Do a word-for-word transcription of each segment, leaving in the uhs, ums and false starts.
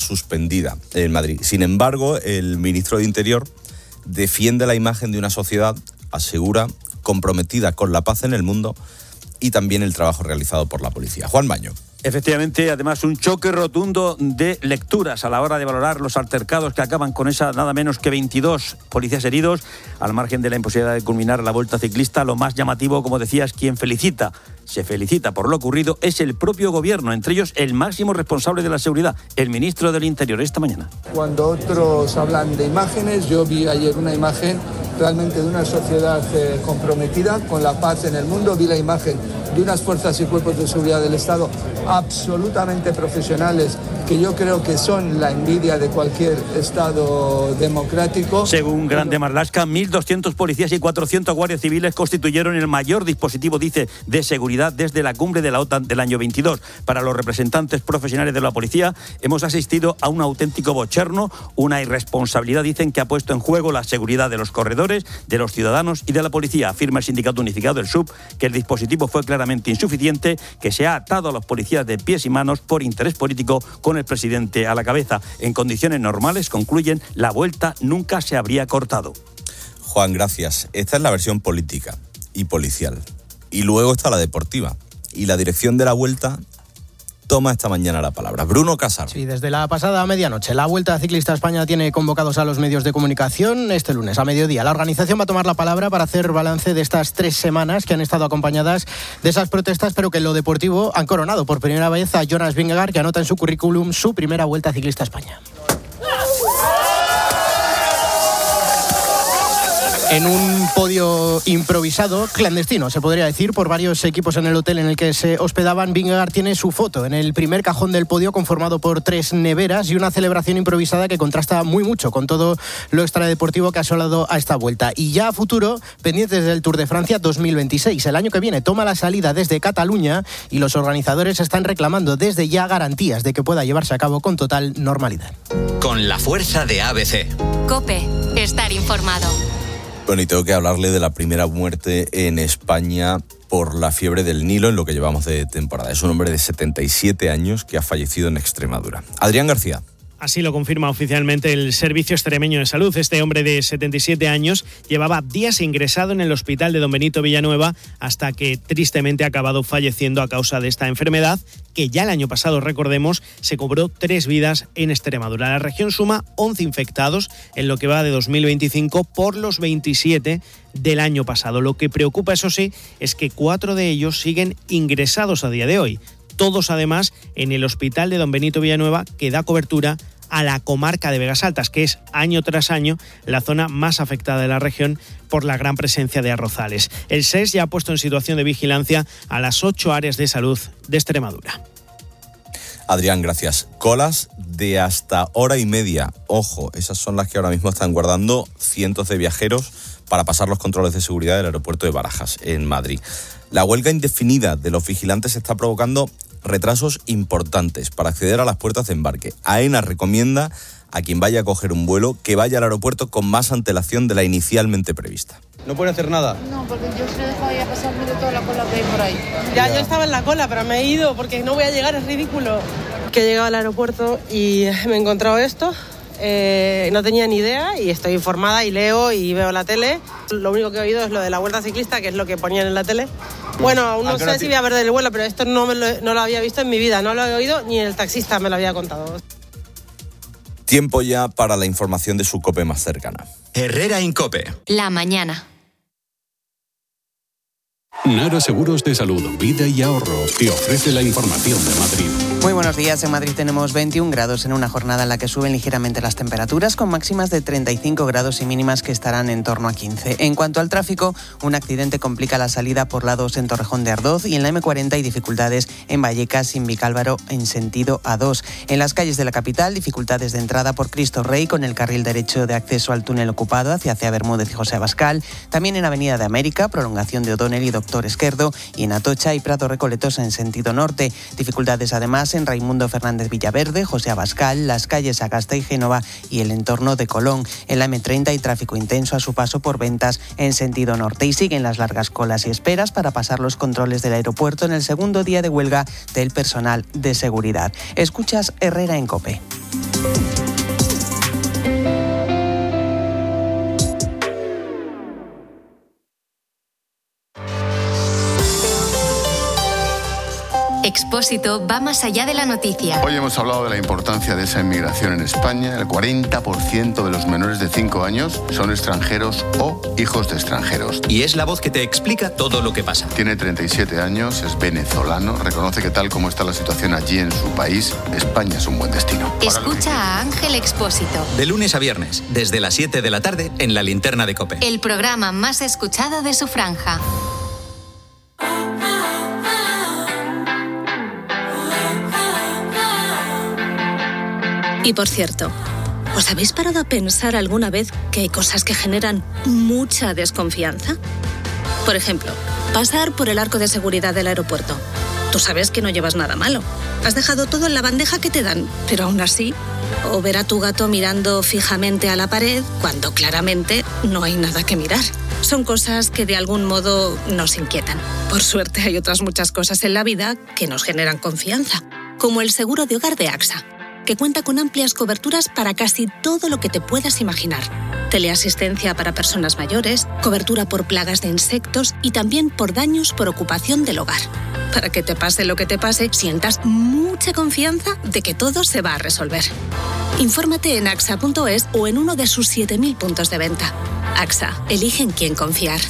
suspendida en Madrid. Sin embargo, el ministro de Interior defiende la imagen de una sociedad, asegura, comprometida con la paz en el mundo y también el trabajo realizado por la policía. Juan Baño. Efectivamente, además un choque rotundo de lecturas a la hora de valorar los altercados que acaban con esa nada menos que veintidós policías heridos, al margen de la imposibilidad de culminar la Vuelta Ciclista. Lo más llamativo, como decías, quien felicita, se felicita por lo ocurrido, es el propio gobierno, entre ellos el máximo responsable de la seguridad, el ministro del Interior, esta mañana. Cuando otros hablan de imágenes, yo vi ayer una imagen realmente de una sociedad eh, comprometida con la paz en el mundo. Vi la imagen de unas fuerzas y cuerpos de seguridad del Estado absolutamente profesionales, que yo creo que son la envidia de cualquier Estado democrático. Según Grande Marlaska, mil doscientos policías y cuatrocientos guardias civiles constituyeron el mayor dispositivo, dice, de seguridad desde la cumbre de la OTAN del año veintidós. Para los representantes profesionales de la policía, hemos asistido a un auténtico bochorno, una irresponsabilidad, dicen, que ha puesto en juego la seguridad de los corredores, de los ciudadanos y de la policía. Afirma el sindicato unificado, el S U B, que el dispositivo fue claramente insuficiente, que se ha atado a los policías de pies y manos por interés político, con el presidente a la cabeza. En condiciones normales, concluyen, la vuelta nunca se habría cortado. Juan, gracias. Esta es la versión política y policial. Y luego está la deportiva. Y la dirección de la Vuelta toma esta mañana la palabra. Bruno Casar. Sí, desde la pasada medianoche, la Vuelta Ciclista a España tiene convocados a los medios de comunicación este lunes a mediodía. La organización va a tomar la palabra para hacer balance de estas tres semanas que han estado acompañadas de esas protestas, pero que en lo deportivo han coronado por primera vez a Jonas Vingegaard, que anota en su currículum su primera Vuelta Ciclista a España. En un podio improvisado, clandestino, se podría decir, por varios equipos en el hotel en el que se hospedaban, Vingegaard tiene su foto en el primer cajón del podio, conformado por tres neveras y una celebración improvisada que contrasta muy mucho con todo lo extradeportivo que ha asolado a esta vuelta. Y ya a futuro, pendientes del Tour de Francia dos mil veintiséis. El año que viene toma la salida desde Cataluña y los organizadores están reclamando desde ya garantías de que pueda llevarse a cabo con total normalidad. Con la fuerza de A B C. COPE. Estar informado. Bueno, y tengo que hablarle de la primera muerte en España por la fiebre del Nilo en lo que llevamos de temporada. Es un hombre de setenta y siete años que ha fallecido en Extremadura. Adrián García. Así lo confirma oficialmente el Servicio Extremeño de Salud. Este hombre de setenta y siete años llevaba días ingresado en el hospital de Don Benito Villanueva hasta que tristemente ha acabado falleciendo a causa de esta enfermedad que ya el año pasado, recordemos, se cobró tres vidas en Extremadura. La región suma once infectados en lo que va de dos mil veinticinco por los veintisiete del año pasado. Lo que preocupa, eso sí, es que cuatro de ellos siguen ingresados a día de hoy. Todos, además, en el hospital de Don Benito Villanueva, que da cobertura a la comarca de Vegas Altas, que es año tras año la zona más afectada de la región por la gran presencia de arrozales. El S E S ya ha puesto en situación de vigilancia a las ocho áreas de salud de Extremadura. Adrián, gracias. Colas de hasta hora y media. Ojo, esas son las que ahora mismo están guardando cientos de viajeros para pasar los controles de seguridad del aeropuerto de Barajas, en Madrid. La huelga indefinida de los vigilantes está provocando retrasos importantes para acceder a las puertas de embarque. AENA recomienda a quien vaya a coger un vuelo que vaya al aeropuerto con más antelación de la inicialmente prevista. ¿No puede hacer nada? No, porque yo se dejo ahí a pasarme de toda la cola que hay por ahí. Ya, ya, yo estaba en la cola, pero me he ido porque no voy a llegar, es ridículo. Que he llegado al aeropuerto y me he encontrado esto. Eh, no tenía ni idea y estoy informada y leo y veo la tele. Lo único que he oído es lo de la Vuelta Ciclista, que es lo que ponían en la tele. Bueno, aún no sé si voy a ver del vuelo, pero esto no, me lo, no lo había visto en mi vida, no lo he oído ni el taxista me lo había contado. Tiempo ya para la información de su COPE más cercana. Herrera Incope. La mañana. Nara Seguros de Salud, Vida y Ahorro te ofrece la información de Madrid. Muy buenos días. En Madrid tenemos veintiún grados en una jornada en la que suben ligeramente las temperaturas, con máximas de treinta y cinco grados y mínimas que estarán en torno a quince. En cuanto al tráfico, un accidente complica la salida por la dos en Torrejón de Ardoz y en la eme cuarenta hay dificultades en Vallecas sin Vicálvaro en sentido A dos. En las calles de la capital, dificultades de entrada por Cristo Rey con el carril derecho de acceso al túnel ocupado hacia Cea Bermúdez y José Abascal. También en Avenida de América, prolongación de O'Donnell y Doctor Esquerdo, y en Atocha y Prado Recoletosa en sentido norte. Dificultades además en Raimundo Fernández Villaverde, José Abascal, las calles Agasta y Génova y el entorno de Colón. En la eme treinta hay tráfico intenso a su paso por Ventas en sentido norte y siguen las largas colas y esperas para pasar los controles del aeropuerto en el segundo día de huelga del personal de seguridad. Escuchas Herrera en COPE. Expósito va más allá de la noticia. Hoy hemos hablado de la importancia de esa inmigración en España. El cuarenta por ciento de los menores de cinco años son extranjeros o hijos de extranjeros. Y es la voz que te explica todo lo que pasa. Tiene treinta y siete años, es venezolano, reconoce que tal como está la situación allí en su país, España es un buen destino. Escucha a Ángel Expósito. De lunes a viernes, desde las siete de la tarde, en La Linterna de COPE. El programa más escuchado de su franja. Y por cierto, ¿os habéis parado a pensar alguna vez que hay cosas que generan mucha desconfianza? Por ejemplo, pasar por el arco de seguridad del aeropuerto. Tú sabes que no llevas nada malo. Has dejado todo en la bandeja que te dan, pero aún así, o ver a tu gato mirando fijamente a la pared cuando claramente no hay nada que mirar. Son cosas que de algún modo nos inquietan. Por suerte hay otras muchas cosas en la vida que nos generan confianza, como el seguro de hogar de AXA, que cuenta con amplias coberturas para casi todo lo que te puedas imaginar. Teleasistencia para personas mayores, cobertura por plagas de insectos y también por daños por ocupación del hogar. Para que te pase lo que te pase, sientas mucha confianza de que todo se va a resolver. Infórmate en axa punto es o en uno de sus siete mil puntos de venta. AXA, elige en quién confiar.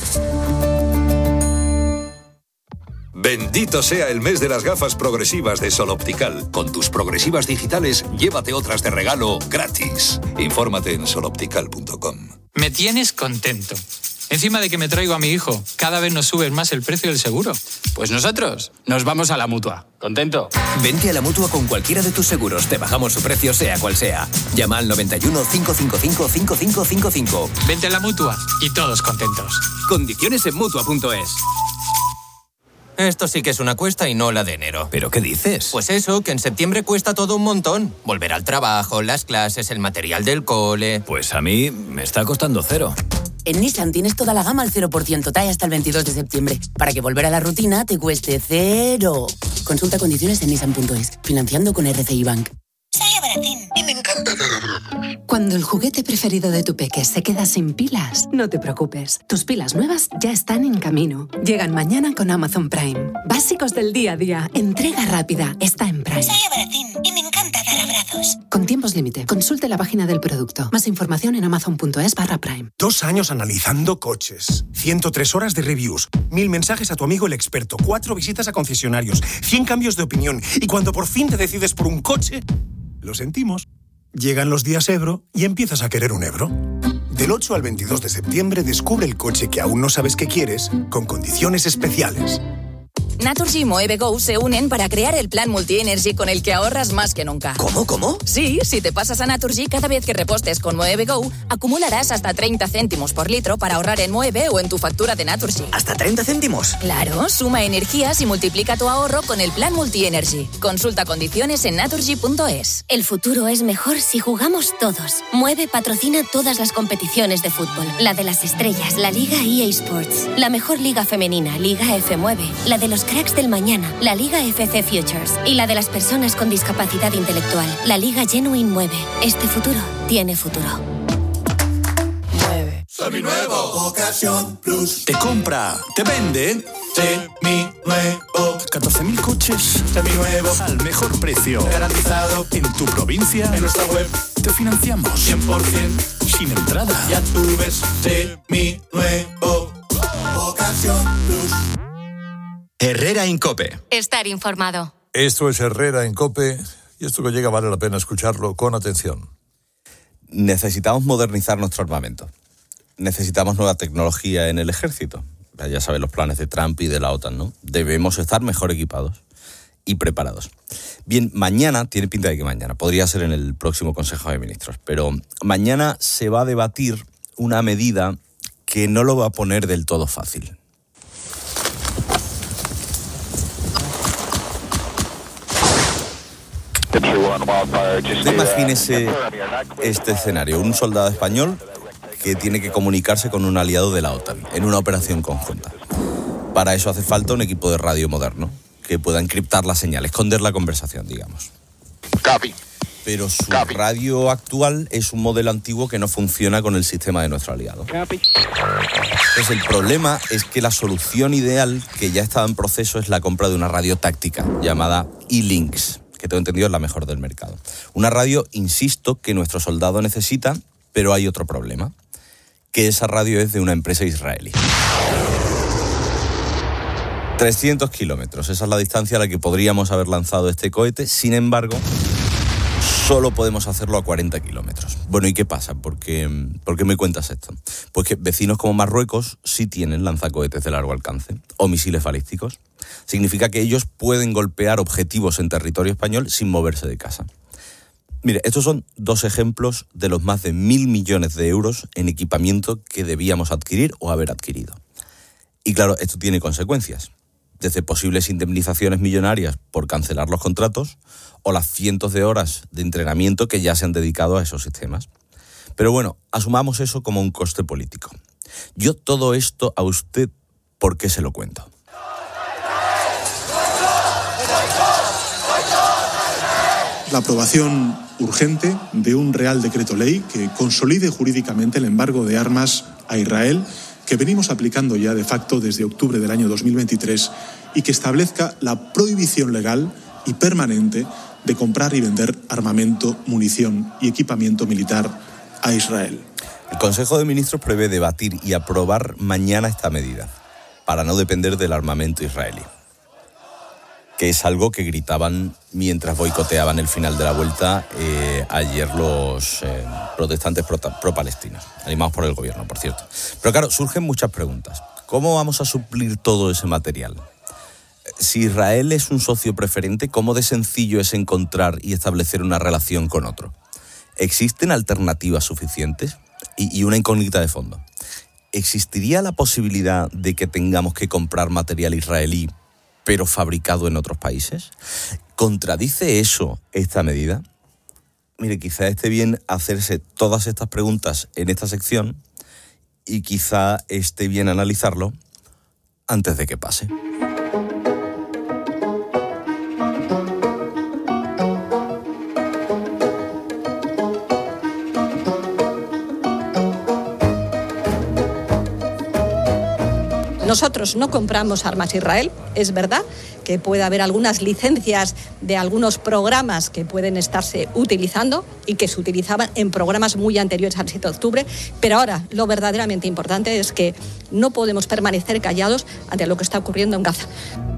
Bendito sea el mes de las gafas progresivas de Sol Optical. Con tus progresivas digitales, llévate otras de regalo gratis. Infórmate en sol optical punto com. Me tienes contento. Encima de que me traigo a mi hijo, cada vez nos subes más el precio del seguro. Pues nosotros nos vamos a la Mutua. ¿Contento? Vente a la Mutua con cualquiera de tus seguros. Te bajamos su precio sea cual sea. Llama al noventa y uno, cinco cinco cinco, cinco cinco cinco cinco. Vente a la Mutua y todos contentos. Condiciones en Mutua punto es. Esto sí que es una cuesta y no la de enero. ¿Pero qué dices? Pues eso, que en septiembre cuesta todo un montón. Volver al trabajo, las clases, el material del cole... Pues a mí me está costando cero. En Nissan tienes toda la gama al cero por ciento T A E hasta el veintidós de septiembre, para que volver a la rutina te cueste cero. Consulta condiciones en nissan punto es, financiando con R C I Bank. Soy Abaratín y me encanta dar abrazos. Cuando el juguete preferido de tu peque se queda sin pilas, no te preocupes. Tus pilas nuevas ya están en camino. Llegan mañana con Amazon Prime. Básicos del día a día. Entrega rápida. Está en Prime. Soy Abaratín y me encanta dar abrazos. Con tiempos límite. Consulte la página del producto. Más información en amazon punto es barra Prime. Dos años analizando coches. ciento tres horas de reviews. Mil mensajes a tu amigo el experto. Cuatro visitas a concesionarios. cien cambios de opinión. Y cuando por fin te decides por un coche... Lo sentimos. Llegan los días Ebro y empiezas a querer un Ebro. Del ocho al veintidós de septiembre descubre el coche que aún no sabes que quieres con condiciones especiales. Naturgy y Moeve Go se unen para crear el plan Multi-Energy con el que ahorras más que nunca. ¿Cómo, cómo? Sí, si te pasas a Naturgy, cada vez que repostes con Moeve Go, acumularás hasta treinta céntimos por litro para ahorrar en Moeve o en tu factura de Naturgy. ¿Hasta treinta céntimos? Claro, suma energías y multiplica tu ahorro con el plan Multi-Energy. Consulta condiciones en naturgy punto es. El futuro es mejor si jugamos todos. Mueve patrocina todas las competiciones de fútbol. La de las estrellas, la Liga E A Sports. La mejor liga femenina, Liga F Mueve. La de los cracks del mañana, la Liga F C Futures. Y la de las personas con discapacidad intelectual, la Liga Genuine Mueve. Este futuro tiene futuro. Mueve. Seminuevo. Ocasión Plus. Te compra, te vende. Seminuevo. catorce mil coches. Seminuevo. Al mejor precio. Garantizado. En tu provincia. En nuestra web. Te financiamos. cien por ciento. Sin entrada. Ya tú ves. Seminuevo. Ocasión Plus. Herrera en COPE. Estar informado. Esto es Herrera en COPE y esto que llega vale la pena escucharlo con atención. Necesitamos modernizar nuestro armamento. Necesitamos nueva tecnología en el ejército. Ya saben los planes de Trump y de la OTAN, ¿no? Debemos estar mejor equipados y preparados. Bien, mañana, tiene pinta de que mañana, podría ser en el próximo Consejo de Ministros, pero mañana se va a debatir una medida que no lo va a poner del todo fácil. Imagínese este escenario, un soldado español que tiene que comunicarse con un aliado de la OTAN en una operación conjunta. Para eso hace falta un equipo de radio moderno que pueda encriptar la señal, esconder la conversación, digamos. Copy. pero su radio actual es un modelo antiguo que no funciona con el sistema de nuestro aliado. Pues el problema es que la solución ideal, que ya estaba en proceso, es la compra de una radio táctica llamada E-Links, que tengo entendido es la mejor del mercado. Una radio, insisto, que nuestro soldado necesita, pero hay otro problema, que esa radio es de una empresa israelí. trescientos kilómetros, esa es la distancia a la que podríamos haber lanzado este cohete. Sin embargo, solo podemos hacerlo a cuarenta kilómetros. Bueno, ¿y qué pasa? ¿Por qué, ¿Por qué me cuentas esto? Pues que vecinos como Marruecos sí tienen lanzacohetes de largo alcance o misiles balísticos. Significa que ellos pueden golpear objetivos en territorio español sin moverse de casa. Mire, estos son dos ejemplos de los más de mil millones de euros en equipamiento que debíamos adquirir o haber adquirido. Y claro, esto tiene consecuencias. Desde posibles indemnizaciones millonarias por cancelar los contratos o las cientos de horas de entrenamiento que ya se han dedicado a esos sistemas. Pero bueno, asumamos eso como un coste político. Yo todo esto a usted, ¿por qué se lo cuento? La aprobación urgente de un Real Decreto Ley que consolide jurídicamente el embargo de armas a Israel, que venimos aplicando ya de facto desde octubre del año dos mil veintitrés y que establezca la prohibición legal y permanente de comprar y vender armamento, munición y equipamiento militar a Israel. El Consejo de Ministros prevé debatir y aprobar mañana esta medida para no depender del armamento israelí, que es algo que gritaban mientras boicoteaban el final de la vuelta eh, ayer los eh, protestantes pro-palestinos, animados por el gobierno, por cierto. Pero claro, surgen muchas preguntas. ¿Cómo vamos a suplir todo ese material? Si Israel es un socio preferente, ¿cómo de sencillo es encontrar y establecer una relación con otro? ¿Existen alternativas suficientes? Y, y una incógnita de fondo. ¿Existiría la posibilidad de que tengamos que comprar material israelí pero fabricado en otros países? ¿Contradice eso esta medida? Mire, quizá esté bien hacerse todas estas preguntas en esta sección y quizá esté bien analizarlo antes de que pase. Nosotros no compramos armas a Israel, es verdad que puede haber algunas licencias de algunos programas que pueden estarse utilizando y que se utilizaban en programas muy anteriores al siete de octubre, pero ahora lo verdaderamente importante es que no podemos permanecer callados ante lo que está ocurriendo en Gaza.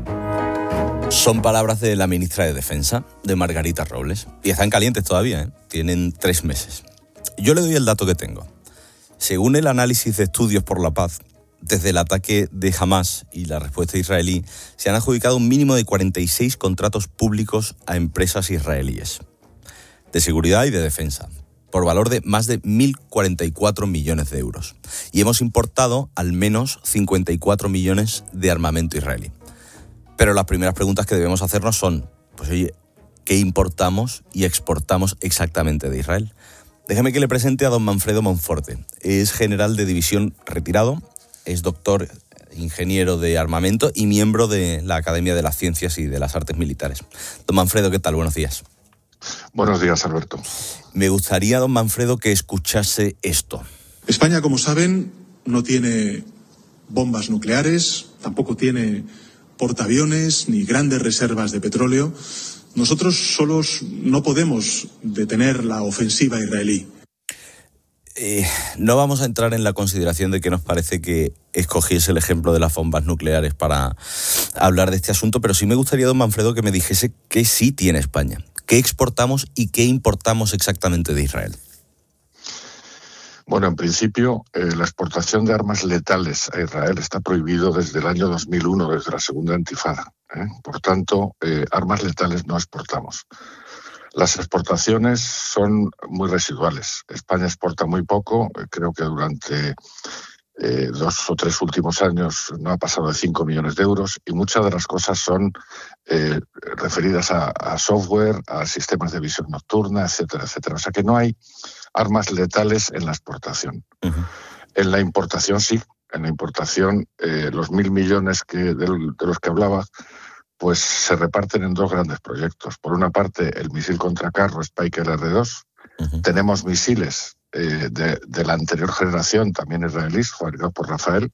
Son palabras de la ministra de Defensa, de Margarita Robles, y están calientes todavía, ¿eh? Tienen tres meses. Yo le doy el dato que tengo. Según el análisis de Estudios por la Paz, desde el ataque de Hamás y la respuesta israelí, se han adjudicado un mínimo de cuarenta y seis contratos públicos a empresas israelíes de seguridad y de defensa, por valor de más de mil cuarenta y cuatro millones de euros. Y hemos importado al menos cincuenta y cuatro millones de armamento israelí. Pero las primeras preguntas que debemos hacernos son, pues oye, ¿qué importamos y exportamos exactamente de Israel? Déjeme que le presente a don Manfredo Monforte. Es general de división retirado, es doctor, ingeniero de armamento y miembro de la Academia de las Ciencias y de las Artes Militares. Don Manfredo, ¿qué tal? Buenos días. Buenos días, Alberto. Me gustaría, don Manfredo, que escuchase esto. España, como saben, no tiene bombas nucleares, tampoco tiene portaaviones ni grandes reservas de petróleo. Nosotros solos no podemos detener la ofensiva israelí. Eh, no vamos a entrar en la consideración de que nos parece que escogiese el ejemplo de las bombas nucleares para hablar de este asunto, pero sí me gustaría, don Manfredo, que me dijese qué sí tiene España, qué exportamos y qué importamos exactamente de Israel. Bueno, en principio, eh, la exportación de armas letales a Israel está prohibido desde el año dos mil uno, desde la segunda intifada. ¿eh? Por tanto, eh, armas letales no exportamos. Las exportaciones son muy residuales. España exporta muy poco. Creo que durante eh, dos o tres últimos años no ha pasado de cinco millones de euros y muchas de las cosas son eh, referidas a, a software, a sistemas de visión nocturna, etcétera, etcétera. O sea que no hay armas letales en la exportación. Uh-huh. En la importación sí. En la importación, eh, los mil millones que, de, de los que hablaba, pues se reparten en dos grandes proyectos. Por una parte, el misil contracarro Spike L R dos. Uh-huh. Tenemos misiles eh, de, de la anterior generación, también israelíes, fabricados por Rafael.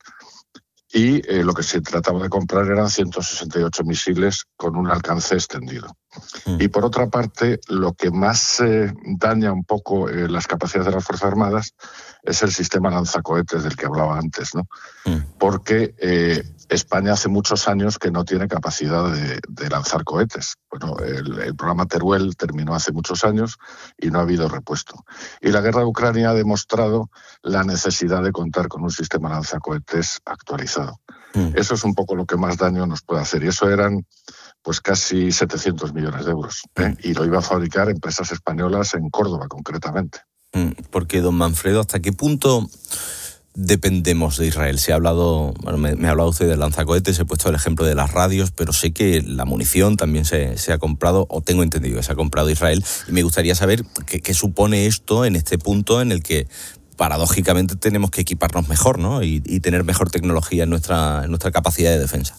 Y eh, lo que se trataba de comprar eran ciento sesenta y ocho misiles con un alcance extendido. Mm. Y por otra parte, lo que más eh, daña un poco eh, las capacidades de las Fuerzas Armadas es el sistema lanzacohetes del que hablaba antes, ¿no? Mm. Porque eh, España hace muchos años que no tiene capacidad de, de lanzar cohetes. Bueno, el, el programa Teruel terminó hace muchos años y no ha habido repuesto. Y la guerra de Ucrania ha demostrado la necesidad de contar con un sistema lanzacohetes actualizado. Mm. Eso es un poco lo que más daño nos puede hacer. Y eso eran pues casi setecientos millones de euros. ¿eh? Mm. Y lo iba a fabricar empresas españolas en Córdoba, concretamente. Mm. Porque, don Manfredo, ¿hasta qué punto dependemos de Israel? Se ha hablado, bueno, me, me ha hablado usted del lanzacohetes, he puesto el ejemplo de las radios, pero sé que la munición también se, se ha comprado, o tengo entendido que se ha comprado Israel, y me gustaría saber qué, qué supone esto en este punto en el que paradójicamente tenemos que equiparnos mejor, ¿no? Y, y tener mejor tecnología en nuestra, en nuestra capacidad de defensa.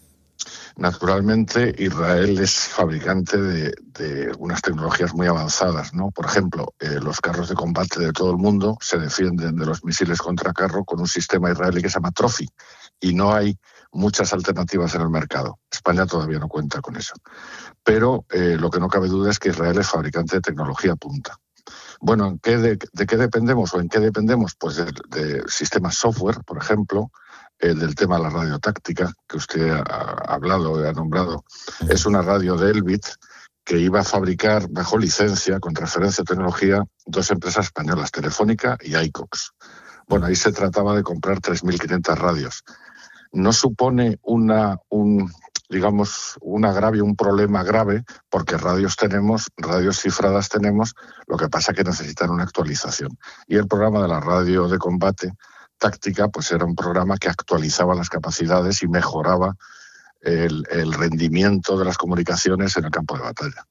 Naturalmente, Israel es fabricante de, de unas tecnologías muy avanzadas, ¿no? Por ejemplo, eh, los carros de combate de todo el mundo se defienden de los misiles contra carro con un sistema israelí que se llama Trophy, y no hay muchas alternativas en el mercado. España todavía no cuenta con eso. Pero eh, lo que no cabe duda es que Israel es fabricante de tecnología punta. Bueno, ¿en qué de, ¿de qué dependemos o en qué dependemos? Pues de, de sistemas software, por ejemplo, eh, del tema de la radiotáctica, que usted ha, ha hablado, ha nombrado. Es una radio de Elbit que iba a fabricar bajo licencia, con referencia a tecnología, dos empresas españolas, Telefónica y iCox. Bueno, ahí se trataba de comprar tres mil quinientas radios. No supone una, un, digamos, un agravio, un problema grave, porque radios tenemos, radios cifradas tenemos, lo que pasa es que necesitan una actualización. Y el programa de la radio de combate táctica, pues era un programa que actualizaba las capacidades y mejoraba el, el rendimiento de las comunicaciones en el campo de batalla.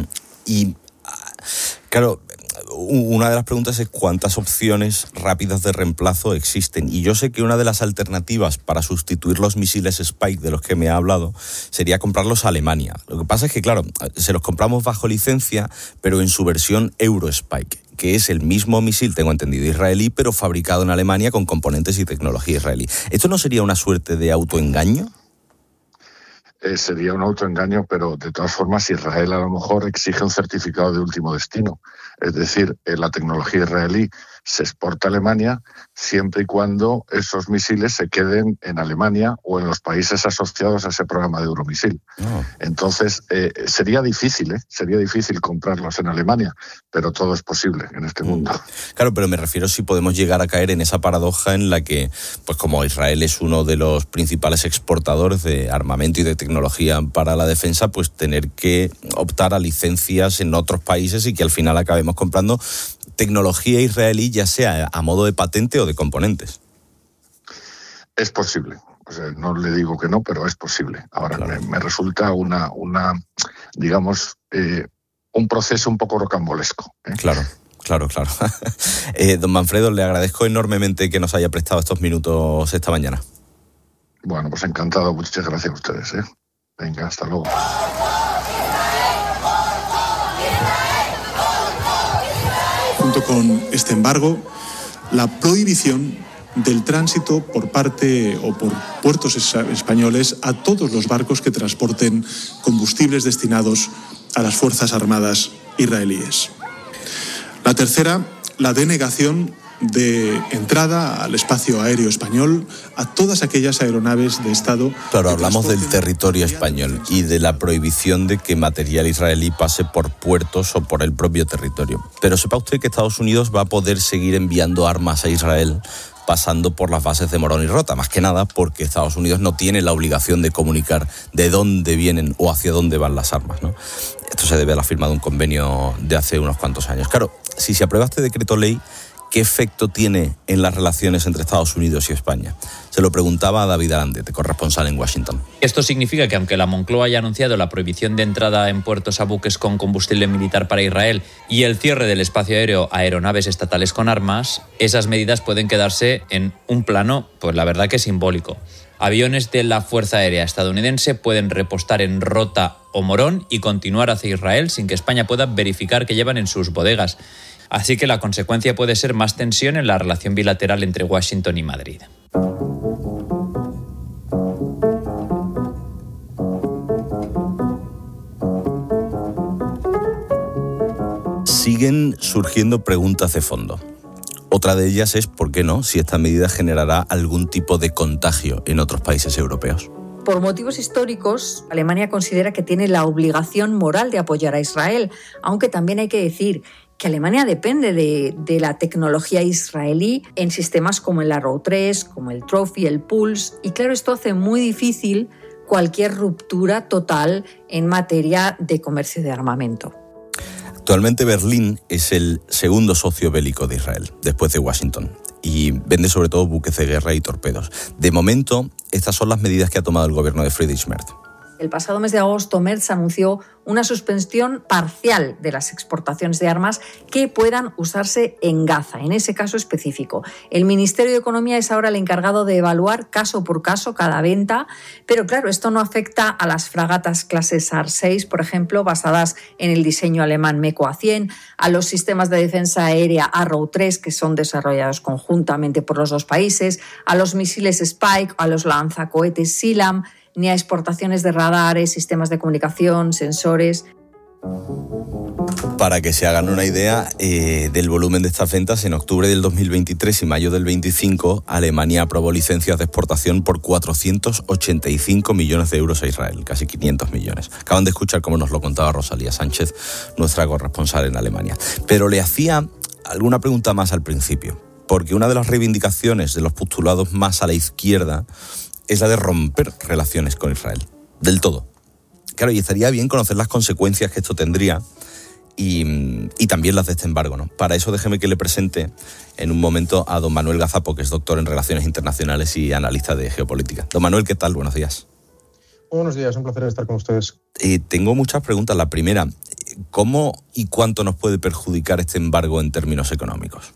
Y, claro, una de las preguntas es cuántas opciones rápidas de reemplazo existen. Y yo sé que una de las alternativas para sustituir los misiles Spike de los que me ha hablado sería comprarlos a Alemania. Lo que pasa es que, claro, se los compramos bajo licencia, pero en su versión Euro Spike, que es el mismo misil, tengo entendido, israelí, pero fabricado en Alemania con componentes y tecnología israelí. ¿Esto no sería una suerte de autoengaño? Eh, sería un autoengaño, pero de todas formas Israel a lo mejor exige un certificado de último destino. Es decir, eh, la tecnología israelí se exporta a Alemania siempre y cuando esos misiles se queden en Alemania o en los países asociados a ese programa de Euromisil. Oh. Entonces, eh, sería difícil, ¿eh? Sería difícil comprarlos en Alemania, pero todo es posible en este mundo. Claro, pero me refiero si podemos llegar a caer en esa paradoja en la que, pues como Israel es uno de los principales exportadores de armamento y de tecnología para la defensa, pues tener que optar a licencias en otros países y que al final acabemos comprando tecnología israelí, ya sea a modo de patente o de componentes. Es posible. O sea, no le digo que no, pero es posible. Ahora, claro, me, me resulta una, una digamos, eh, un proceso un poco rocambolesco. ¿eh? Claro, claro, claro. eh, don Manfredo, le agradezco enormemente que nos haya prestado estos minutos esta mañana. Bueno, pues encantado. Muchas gracias a ustedes. ¿eh? Venga, hasta luego. Junto con este embargo, la prohibición del tránsito por parte o por puertos españoles a todos los barcos que transporten combustibles destinados a las Fuerzas Armadas israelíes. La tercera, la denegación de entrada al espacio aéreo español a todas aquellas aeronaves de Estado. Claro, hablamos del territorio español y de la prohibición de que material israelí pase por puertos o por el propio territorio. Pero sepa usted que Estados Unidos va a poder seguir enviando armas a Israel pasando por las bases de Morón y Rota, más que nada porque Estados Unidos no tiene la obligación de comunicar de dónde vienen o hacia dónde van las armas, ¿no? Esto se debe a la firma de un convenio de hace unos cuantos años. Claro, si se aprueba este decreto ley, ¿qué efecto tiene en las relaciones entre Estados Unidos y España? Se lo preguntaba a David Arandete, corresponsal en Washington. Esto significa que aunque la Moncloa haya anunciado la prohibición de entrada en puertos a buques con combustible militar para Israel y el cierre del espacio aéreo a aeronaves estatales con armas, esas medidas pueden quedarse en un plano, pues la verdad que simbólico. Aviones de la Fuerza Aérea estadounidense pueden repostar en Rota o Morón y continuar hacia Israel sin que España pueda verificar qué llevan en sus bodegas. Así que la consecuencia puede ser más tensión en la relación bilateral entre Washington y Madrid. Siguen surgiendo preguntas de fondo. Otra de ellas es, ¿por qué no?, si esta medida generará algún tipo de contagio en otros países europeos. Por motivos históricos, Alemania considera que tiene la obligación moral de apoyar a Israel, aunque también hay que decir que Alemania depende de, de la tecnología israelí en sistemas como el Arrow tres, como el Trophy, el Pulse, y claro, esto hace muy difícil cualquier ruptura total en materia de comercio de armamento. Actualmente Berlín es el segundo socio bélico de Israel, después de Washington, y vende sobre todo buques de guerra y torpedos. De momento, estas son las medidas que ha tomado el gobierno de Friedrich Merz. El pasado mes de agosto, Merz anunció una suspensión parcial de las exportaciones de armas que puedan usarse en Gaza, en ese caso específico. El Ministerio de Economía es ahora el encargado de evaluar caso por caso cada venta, pero claro, esto no afecta a las fragatas clase S A R seis, por ejemplo, basadas en el diseño alemán MEKO A cien, a los sistemas de defensa aérea Arrow tres, que son desarrollados conjuntamente por los dos países, a los misiles Spike, a los lanzacohetes SILAM, ni a exportaciones de radares, sistemas de comunicación, sensores. Para que se hagan una idea eh, del volumen de estas ventas, en octubre del dos mil veintitrés y mayo del veinticinco, Alemania aprobó licencias de exportación por cuatrocientos ochenta y cinco millones de euros a Israel, casi quinientos millones. Acaban de escuchar cómo nos lo contaba Rosalía Sánchez, nuestra corresponsal en Alemania. Pero le hacía alguna pregunta más al principio, porque una de las reivindicaciones de los postulados más a la izquierda es la de romper relaciones con Israel, del todo. Claro, y estaría bien conocer las consecuencias que esto tendría y, y también las de este embargo, ¿no? Para eso déjeme que le presente en un momento a don Manuel Gazapo, que es doctor en Relaciones Internacionales y analista de geopolítica. Don Manuel, ¿qué tal? Buenos días. Buenos días, un placer estar con ustedes. Eh, tengo muchas preguntas. La primera, ¿cómo y cuánto nos puede perjudicar este embargo en términos económicos?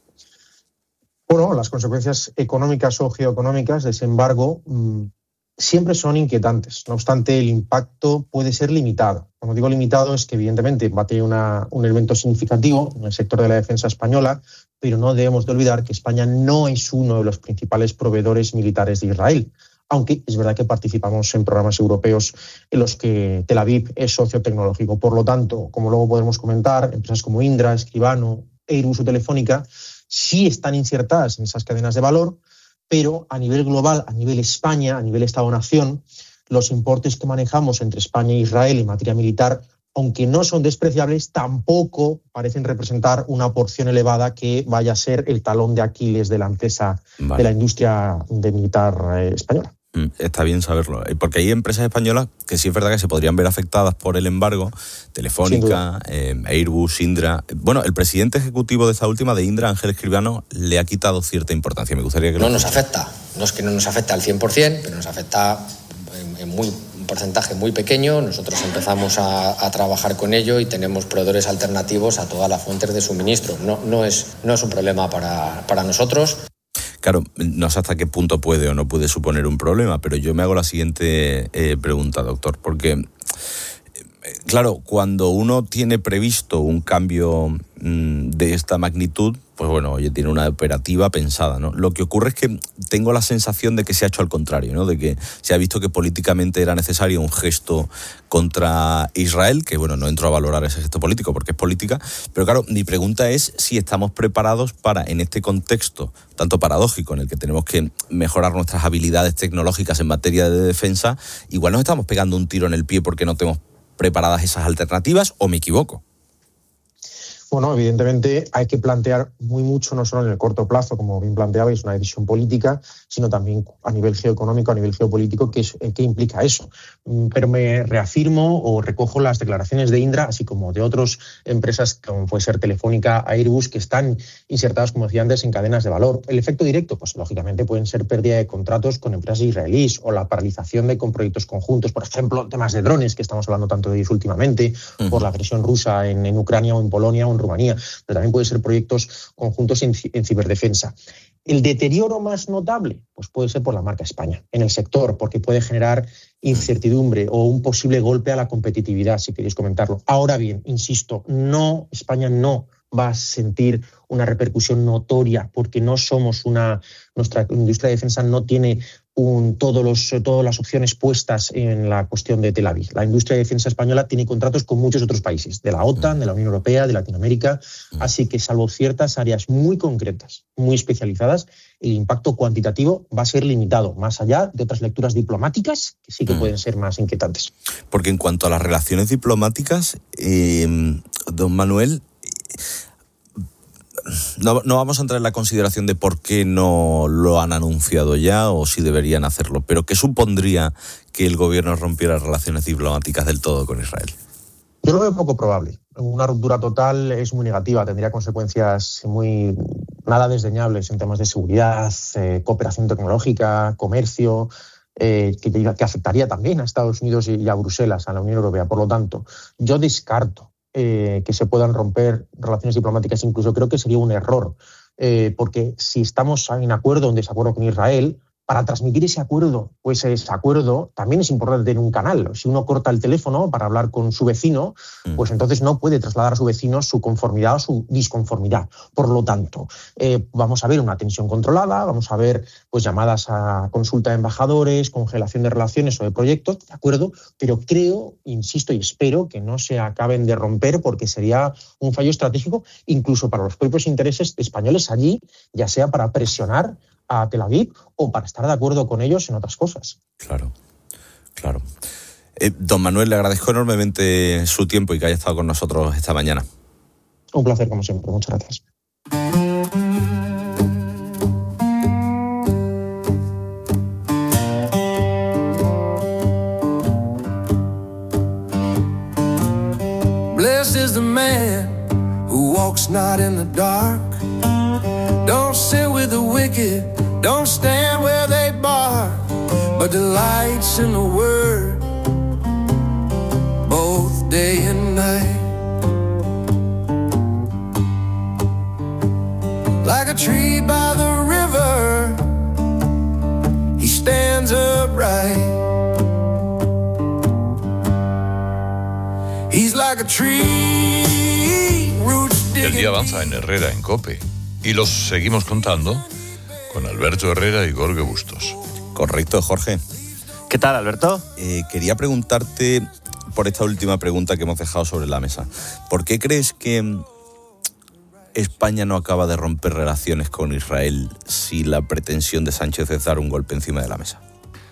Bueno, las consecuencias económicas o geoeconómicas de ese embargo mmm, siempre son inquietantes. No obstante, el impacto puede ser limitado. Cuando digo limitado es que evidentemente va a tener una, un elemento significativo en el sector de la defensa española, pero no debemos de olvidar que España no es uno de los principales proveedores militares de Israel, aunque es verdad que participamos en programas europeos en los que Tel Aviv es socio tecnológico. Por lo tanto, como luego podemos comentar, empresas como Indra, Escribano, Airbus o Telefónica sí están insertadas en esas cadenas de valor, pero a nivel global, a nivel España, a nivel Estado-Nación, los importes que manejamos entre España e Israel en materia militar, aunque no son despreciables, tampoco parecen representar una porción elevada que vaya a ser el talón de Aquiles de la empresa, vale, de la industria de militar eh, española. Está bien saberlo, porque hay empresas españolas que sí es verdad que se podrían ver afectadas por el embargo, Telefónica, eh, Airbus, Indra. Bueno, el presidente ejecutivo de esta última, de Indra, Ángel Escribano, le ha quitado cierta importancia. Me gustaría que no lo... nos afecta, no es que no nos afecta al cien por ciento, pero nos afecta en, en muy, un porcentaje muy pequeño. Nosotros empezamos a, a trabajar con ello y tenemos proveedores alternativos a todas las fuentes de suministro. No, no, es, no es un problema para, para nosotros. Claro, no sé hasta qué punto puede o no puede suponer un problema, pero yo me hago la siguiente eh, pregunta, doctor, porque, eh, claro, cuando uno tiene previsto un cambio mmm, de esta magnitud, pues bueno, oye, tiene una operativa pensada, ¿no? Lo que ocurre es que tengo la sensación de que se ha hecho al contrario, ¿no? De que se ha visto que políticamente era necesario un gesto contra Israel, que bueno, no entro a valorar ese gesto político porque es política, pero claro, mi pregunta es si estamos preparados para, en este contexto tanto paradójico en el que tenemos que mejorar nuestras habilidades tecnológicas en materia de defensa, igual nos estamos pegando un tiro en el pie porque no tenemos preparadas esas alternativas, ¿o me equivoco? Bueno, evidentemente hay que plantear muy mucho, no solo en el corto plazo, como bien planteabais, una decisión política, sino también a nivel geoeconómico, a nivel geopolítico, qué, es, qué implica eso. Pero me reafirmo o recojo las declaraciones de Indra, así como de otras empresas, como puede ser Telefónica, Airbus, que están insertadas, como decía antes, en cadenas de valor. El efecto directo, pues lógicamente pueden ser pérdida de contratos con empresas israelíes o la paralización de con proyectos conjuntos, por ejemplo, temas de drones, que estamos hablando tanto de ellos últimamente, uh-huh. por la agresión rusa en, en Ucrania o en Polonia o en Rumanía, pero también pueden ser proyectos conjuntos en, en ciberdefensa. El deterioro más notable pues puede ser por la marca España en el sector, porque puede generar incertidumbre o un posible golpe a la competitividad, si queréis comentarlo. Ahora bien, insisto, no, España no va a sentir una repercusión notoria porque no somos una, nuestra industria de defensa no tiene un, todos los, todas las opciones puestas en la cuestión de Tel Aviv. La industria de defensa española tiene contratos con muchos otros países, de la OTAN, de la Unión Europea, de Latinoamérica, así que salvo ciertas áreas muy concretas, muy especializadas, el impacto cuantitativo va a ser limitado, más allá de otras lecturas diplomáticas que sí que pueden ser más inquietantes. Porque en cuanto a las relaciones diplomáticas, eh, don Manuel, No, no vamos a entrar en la consideración de por qué no lo han anunciado ya o si deberían hacerlo, pero ¿qué supondría que el gobierno rompiera relaciones diplomáticas del todo con Israel? Yo lo veo poco probable. Una ruptura total es muy negativa, tendría consecuencias muy nada desdeñables en temas de seguridad, eh, cooperación tecnológica, comercio, eh, que, que afectaría también a Estados Unidos y a Bruselas, a la Unión Europea. Por lo tanto, yo descarto Eh, que se puedan romper relaciones diplomáticas, incluso creo que sería un error, eh, porque si estamos en acuerdo o en desacuerdo con Israel, para transmitir ese acuerdo, pues ese acuerdo también es importante tener un canal. Si uno corta el teléfono para hablar con su vecino, pues entonces no puede trasladar a su vecino su conformidad o su disconformidad. Por lo tanto, eh, vamos a ver una tensión controlada, vamos a ver pues llamadas a consulta de embajadores, congelación de relaciones o de proyectos, de acuerdo, pero creo, insisto y espero que no se acaben de romper porque sería un fallo estratégico incluso para los propios intereses españoles allí, ya sea para presionar a Tel Aviv o para estar de acuerdo con ellos en otras cosas. Claro, claro. Eh, don Manuel, le agradezco enormemente su tiempo y que haya estado con nosotros esta mañana. Un placer, como siempre. Muchas gracias. Blessed is the man who walks not in the dark. Don't sit with the wicked, don't stand where they bark, but delights in the word, both day and night. Like a tree by the river, he stands upright. He's like a tree, roots digging. El día avanza en Herrera, en COPE. Y los seguimos contando con Alberto Herrera y Jorge Bustos. Correcto, Jorge. ¿Qué tal, Alberto? Eh, quería preguntarte por esta última pregunta que hemos dejado sobre la mesa. ¿Por qué crees que España no acaba de romper relaciones con Israel si la pretensión de Sánchez es dar un golpe encima de la mesa?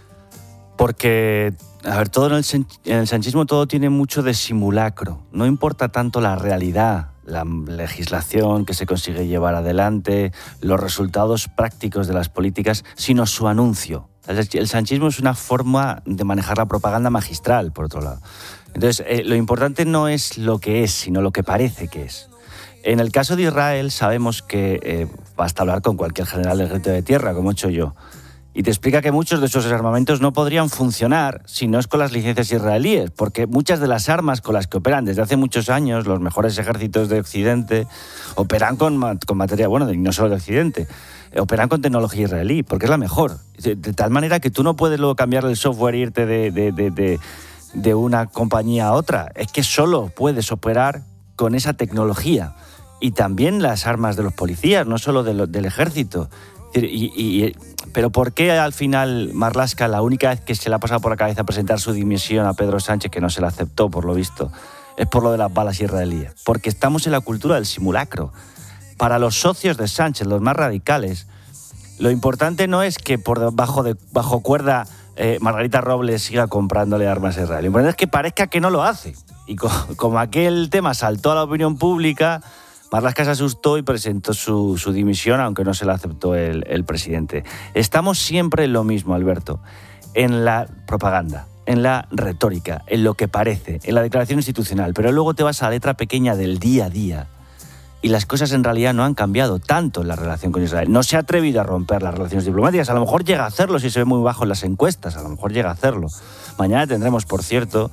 Porque, a ver, todo en el, en el sanchismo todo tiene mucho de simulacro. No importa tanto la realidad, la legislación que se consigue llevar adelante, los resultados prácticos de las políticas, sino su anuncio. El, el sanchismo es una forma de manejar la propaganda magistral, por otro lado. Entonces, eh, lo importante no es lo que es, sino lo que parece que es. En el caso de Israel sabemos que eh, basta hablar con cualquier general del ejército de tierra, como he hecho yo, y te explica que muchos de esos armamentos no podrían funcionar si no es con las licencias israelíes, porque muchas de las armas con las que operan desde hace muchos años los mejores ejércitos de Occidente operan con, con materia, bueno, y no solo de Occidente, operan con tecnología israelí, porque es la mejor. De, de tal manera que tú no puedes luego cambiar el software e irte de, de, de, de, de una compañía a otra. Es que solo puedes operar con esa tecnología. Y también las armas de los policías, no solo de lo, del ejército. Y, y, pero ¿por qué al final Marlaska, la única vez que se le ha pasado por la cabeza presentar su dimisión a Pedro Sánchez, que no se la aceptó por lo visto, es por lo de las balas israelíes? Porque estamos en la cultura del simulacro. Para los socios de Sánchez, los más radicales, lo importante no es que por debajo de bajo cuerda eh, Margarita Robles siga comprándole armas a Israel. Lo importante es que parezca que no lo hace. Y como, como aquel tema saltó a la opinión pública, Marlaska se asustó y presentó su, su dimisión, aunque no se la aceptó el, el presidente. Estamos siempre en lo mismo, Alberto, en la propaganda, en la retórica, en lo que parece, en la declaración institucional, pero luego te vas a la letra pequeña del día a día y las cosas en realidad no han cambiado tanto en la relación con Israel. No se ha atrevido a romper las relaciones diplomáticas, a lo mejor llega a hacerlo si se ve muy bajo en las encuestas, a lo mejor llega a hacerlo. Mañana tendremos, por cierto,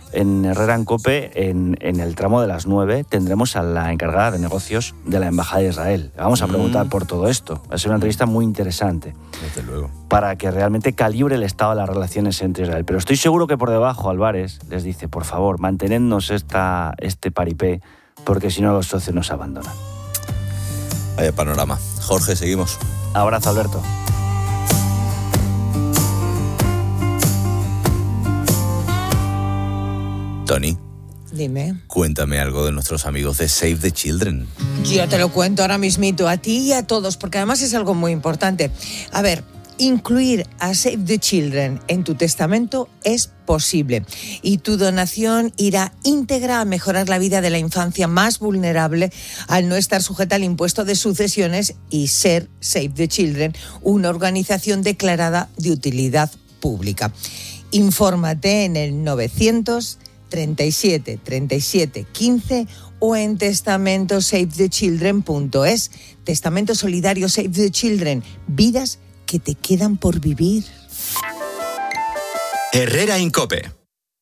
en Herrera en COPE, en, en el tramo de las nueve, tendremos a la encargada de negocios de la Embajada de Israel. Vamos a preguntar mm. por todo esto. Va a ser una entrevista muy interesante. Desde luego. Para que realmente calibre el estado de las relaciones entre Israel. Pero estoy seguro que por debajo Álvarez les dice, por favor, mantenednos esta, este paripé, porque si no los socios nos abandonan. Vaya panorama. Jorge, seguimos. Abrazo, Alberto. Tony. Dime. Cuéntame algo de nuestros amigos de Save the Children. Yo te lo cuento ahora mismito, a ti y a todos, porque además es algo muy importante. A ver, incluir a Save the Children en tu testamento es posible y tu donación irá íntegra a mejorar la vida de la infancia más vulnerable al no estar sujeta al impuesto de sucesiones y ser Save the Children una organización declarada de utilidad pública. Infórmate en el novecientos treinta y siete treinta y siete quince o en testamento save the children punto es. Testamento solidario Save the Children. Vidas que te quedan por vivir. Herrera en COPE.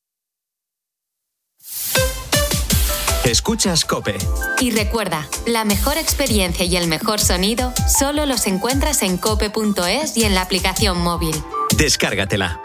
Escuchas COPE. Y recuerda, la mejor experiencia y el mejor sonido solo los encuentras en cope punto es y en la aplicación móvil. Descárgatela.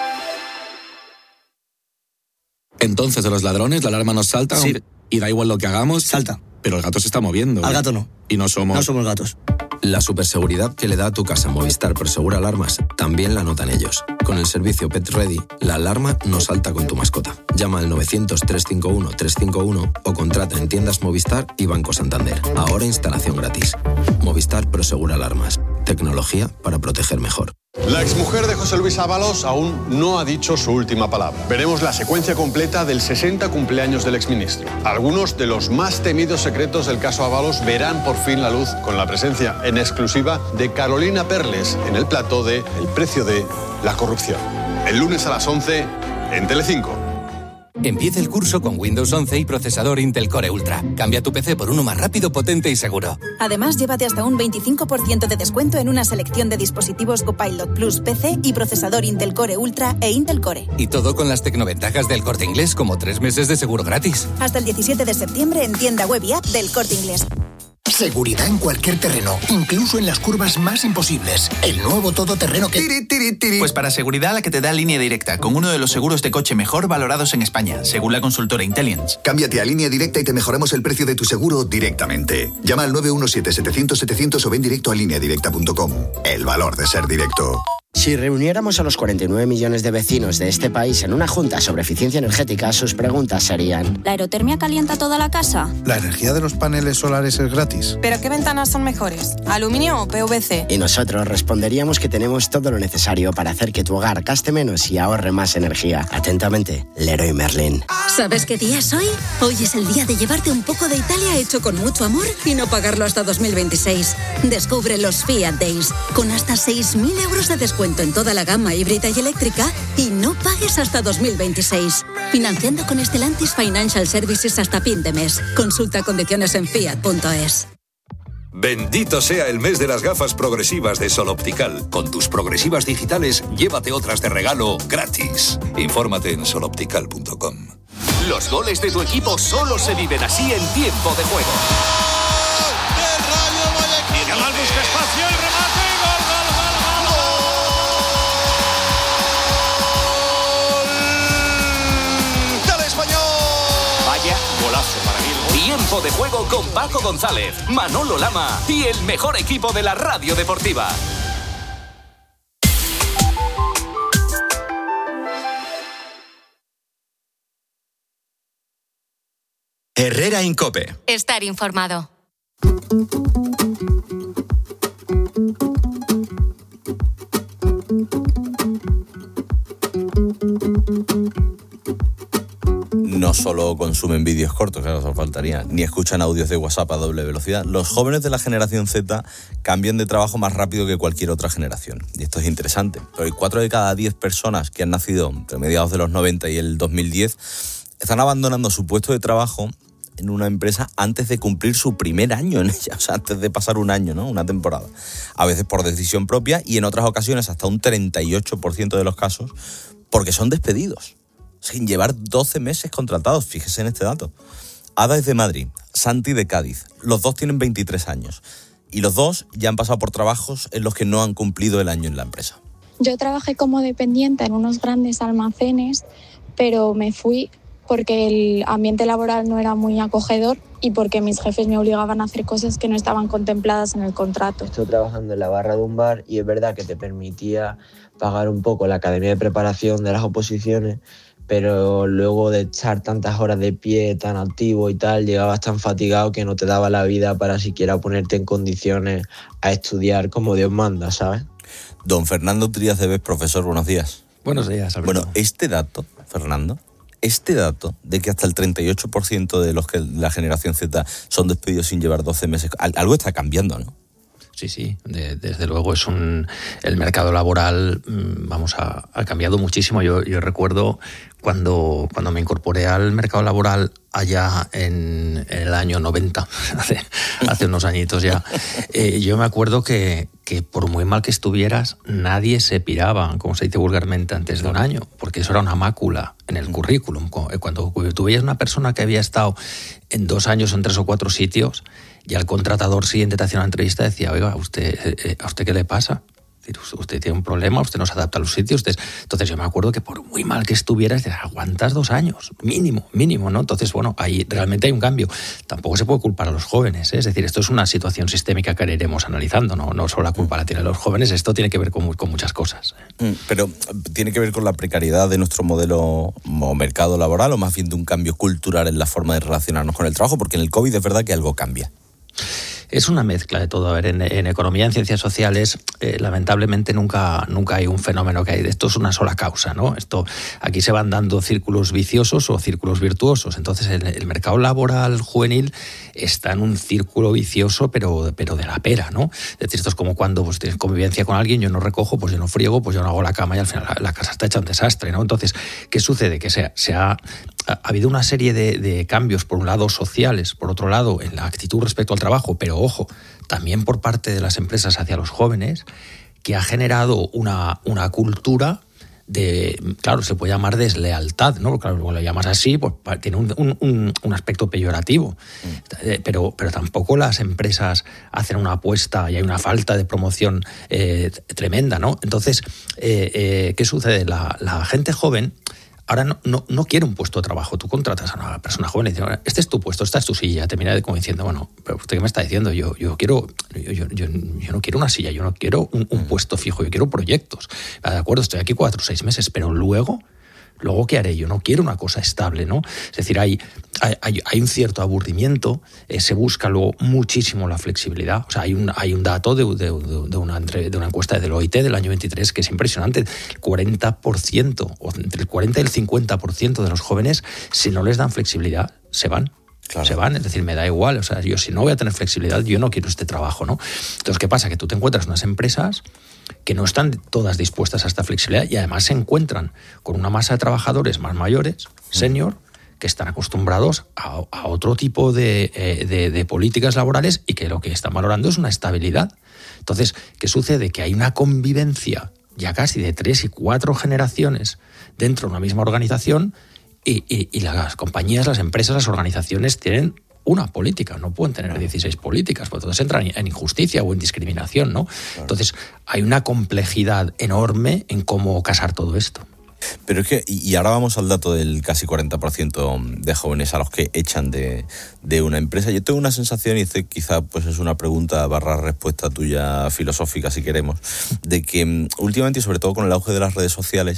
Entonces, de los ladrones, la alarma nos salta. Sí. Y da igual lo que hagamos. Salta. Pero el gato se está moviendo. Al gato no. Y no somos... No somos gatos. La superseguridad que le da a tu casa Movistar Prosegura Alarmas también la notan ellos. Con el servicio Pet Ready, la alarma no salta con tu mascota. Llama al novecientos, trescientos cincuenta y uno, trescientos cincuenta y uno o contrata en tiendas Movistar y Banco Santander. Ahora instalación gratis. Movistar Prosegura Alarmas. Tecnología para proteger mejor. La exmujer de José Luis Ábalos aún no ha dicho su última palabra. Veremos la secuencia completa del sesenta cumpleaños del exministro. Algunos de los más temidos secretos del caso Ábalos verán por fin la luz con la presencia en exclusiva de Carolina Perles en el plató de El precio de la corrupción. El lunes a las once en Telecinco. Empieza el curso con Windows once y procesador Intel Core Ultra. Cambia tu P C por uno más rápido, potente y seguro. Además, llévate hasta un veinticinco por ciento de descuento en una selección de dispositivos Copilot Plus P C y procesador Intel Core Ultra e Intel Core. Y todo con las tecnoventajas del Corte Inglés, como tres meses de seguro gratis. Hasta el diecisiete de septiembre en tienda web y app del Corte Inglés. Seguridad en cualquier terreno, incluso en las curvas más imposibles. El nuevo todoterreno que... Tiri, tiri, tiri. Pues para seguridad la que te da Línea Directa, con uno de los seguros de coche mejor valorados en España, según la consultora Intelligence. Cámbiate a Línea Directa y te mejoramos el precio de tu seguro directamente. Llama al nueve uno siete, setecientos, setecientos o ven directo a línea directa punto com. El valor de ser directo. Si reuniéramos a los cuarenta y nueve millones de vecinos de este país en una junta sobre eficiencia energética, sus preguntas serían: ¿la aerotermia calienta toda la casa? ¿La energía de los paneles solares es gratis? ¿Pero qué ventanas son mejores? ¿Aluminio o P V C? Y nosotros responderíamos que tenemos todo lo necesario para hacer que tu hogar gaste menos y ahorre más energía. Atentamente, Leroy Merlin. ¿Sabes qué día es hoy? Hoy es el día de llevarte un poco de Italia hecho con mucho amor y no pagarlo hasta dos mil veintiséis. Descubre los Fiat Days, con hasta seis mil euros de descuento en toda la gama híbrida y eléctrica y no pagues hasta dos mil veintiséis. Financiando con Stellantis Financial Services hasta fin de mes. Consulta condiciones en fiat punto es. Bendito sea el mes de las gafas progresivas de Sol Optical. Con tus progresivas digitales, llévate otras de regalo gratis. Infórmate en sol optical punto com. Los goles de tu equipo solo se viven así en tiempo de juego. Y Yamal busca espacio, el remate, gol, gol, gol, gol, gol. ¡Del Español! Vaya golazo para mí. Tiempo de juego con Paco González, Manolo Lama y el mejor equipo de la radio deportiva. Herrera en COPE. Estar informado. No solo consumen vídeos cortos, claro, eso faltaría, ni escuchan audios de WhatsApp a doble velocidad. Los jóvenes de la generación Z cambian de trabajo más rápido que cualquier otra generación. Y esto es interesante. Hoy, cuatro de cada diez personas que han nacido entre mediados de los noventa y el dos mil diez están abandonando su puesto de trabajo en una empresa antes de cumplir su primer año en ella, o sea, antes de pasar un año, ¿no? Una temporada. A veces por decisión propia y en otras ocasiones hasta un treinta y ocho por ciento de los casos porque son despedidos. sin llevar doce meses contratados. Fíjese en este dato. Ada es de Madrid, Santi de Cádiz. Los dos tienen veintitrés años. Y los dos ya han pasado por trabajos en los que no han cumplido el año en la empresa. Yo trabajé como dependiente en unos grandes almacenes, pero me fui porque el ambiente laboral no era muy acogedor y porque mis jefes me obligaban a hacer cosas que no estaban contempladas en el contrato. Estoy trabajando en la barra de un bar y es verdad que te permitía pagar un poco la academia de preparación de las oposiciones, pero luego de estar tantas horas de pie, tan activo y tal, llegabas tan fatigado que no te daba la vida para siquiera ponerte en condiciones a estudiar como Dios manda, ¿sabes? Don Fernando Trías de Bes, profesor, buenos días. Buenos días, Alberto. Bueno, este dato, Fernando, este dato de que hasta el treinta y ocho por ciento de los que la generación Z son despedidos sin llevar doce meses, algo está cambiando, ¿no? Sí, sí, de, desde luego es un el mercado laboral, vamos, ha, ha cambiado muchísimo. Yo, yo recuerdo cuando, cuando me incorporé al mercado laboral allá en, en el año noventa, hace, hace unos añitos ya, eh, yo me acuerdo que, que por muy mal que estuvieras, nadie se piraba, como se dice vulgarmente, antes de un año, porque eso era una mácula en el currículum. Cuando tú veías una persona que había estado en dos años en tres o cuatro sitios, y al contratador siguiente te hacía una entrevista y decía, oiga, ¿a usted, eh, ¿a usted qué le pasa? Usted tiene un problema, usted no se adapta a los sitios. Usted... Entonces yo me acuerdo que por muy mal que estuvieras, aguantas dos años, mínimo, mínimo, ¿no? Entonces, bueno, ahí realmente hay un cambio. Tampoco se puede culpar a los jóvenes, ¿eh? Es decir, esto es una situación sistémica que iremos analizando, ¿no? No solo la culpa la tienen los jóvenes, esto tiene que ver con, con muchas cosas. ¿eh? Pero tiene que ver con la precariedad de nuestro modelo o mercado laboral, o más bien de un cambio cultural en la forma de relacionarnos con el trabajo, porque en el COVID es verdad que algo cambia. Es una mezcla de todo. A ver, en, en economía, en ciencias sociales, eh, lamentablemente nunca, nunca hay un fenómeno que hay. Esto es una sola causa, ¿no? Esto, aquí se van dando círculos viciosos o círculos virtuosos. Entonces, el, el mercado laboral juvenil está en un círculo vicioso, pero, pero de la pera, ¿no? Es decir, esto es como cuando pues, tienes convivencia con alguien, yo no recojo, pues yo no friego, pues yo no hago la cama y al final la, la casa está hecha un desastre, ¿no? Entonces, ¿qué sucede? Que se, se ha... Ha habido una serie de, de cambios, por un lado sociales, por otro lado en la actitud respecto al trabajo, pero ojo, también por parte de las empresas hacia los jóvenes, que ha generado una, una cultura de, claro, se puede llamar deslealtad, ¿no? Claro, cuando lo llamas así, pues tiene un, un, un aspecto peyorativo, mm. pero, pero tampoco las empresas hacen una apuesta y hay una falta de promoción eh, tremenda, ¿no? Entonces, eh, eh, ¿qué sucede? La, la gente joven ahora no, no, no quiere un puesto de trabajo. Tú contratas a una persona joven y dices, este es tu puesto, esta es tu silla. Te mira como diciendo, bueno, pero ¿usted qué me está diciendo? Yo, yo quiero, yo, yo, yo, yo no quiero una silla, yo no quiero un, un puesto fijo, yo quiero proyectos. De acuerdo, estoy aquí cuatro o seis meses, pero luego... Luego, ¿qué haré? Yo no quiero una cosa estable, ¿no? Es decir, hay, hay, hay un cierto aburrimiento, eh, se busca luego muchísimo la flexibilidad. O sea, hay un, hay un dato de, de, de, una, de una encuesta del O I T del año veintitrés que es impresionante. El cuarenta por ciento, o entre el cuarenta y el cincuenta por ciento de los jóvenes, si no les dan flexibilidad, se van. Claro. Se van, es decir, me da igual. O sea, yo si no voy a tener flexibilidad, yo no quiero este trabajo, ¿no? Entonces, ¿qué pasa? Que tú te encuentras unas empresas que no están todas dispuestas a esta flexibilidad y además se encuentran con una masa de trabajadores más mayores, senior, que están acostumbrados a, a otro tipo de, eh, de, de políticas laborales y que lo que están valorando es una estabilidad. Entonces, ¿qué sucede? Que hay una convivencia ya casi de tres y cuatro generaciones dentro de una misma organización y, y, y las compañías, las empresas, las organizaciones tienen una política, no pueden tener dieciséis políticas, porque entonces entran en injusticia o en discriminación, ¿no? Claro. Entonces, hay una complejidad enorme en cómo casar todo esto. Pero es que, y ahora vamos al dato del casi cuarenta por ciento de jóvenes a los que echan de, de una empresa. Yo tengo una sensación, y quizá pues es una pregunta barra respuesta tuya filosófica, si queremos, de que últimamente, y sobre todo con el auge de las redes sociales,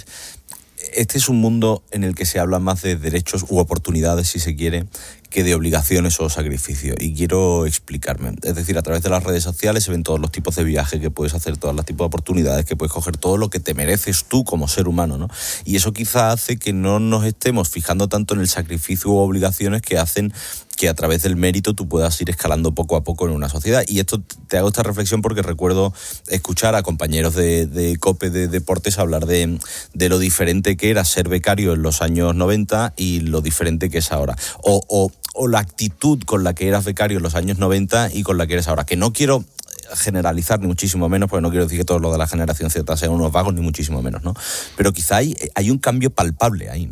este es un mundo en el que se habla más de derechos u oportunidades, si se quiere, que de obligaciones o sacrificios. Y quiero explicarme. Es decir, a través de las redes sociales se ven todos los tipos de viajes que puedes hacer, todos los tipos de oportunidades que puedes coger, todo lo que te mereces tú como ser humano, ¿no? Y eso quizá hace que no nos estemos fijando tanto en el sacrificio u obligaciones que hacen que a través del mérito tú puedas ir escalando poco a poco en una sociedad. Y esto te hago esta reflexión porque recuerdo escuchar a compañeros de, de COPE de Deportes hablar de, de lo diferente que era ser becario en los años noventa y lo diferente que es ahora. O, o, o la actitud con la que eras becario en los años noventa y con la que eres ahora. Que no quiero generalizar ni muchísimo menos, porque no quiero decir que todos los de la generación Z sean unos vagos, ni muchísimo menos, ¿no? Pero quizá hay, hay un cambio palpable ahí, ¿no?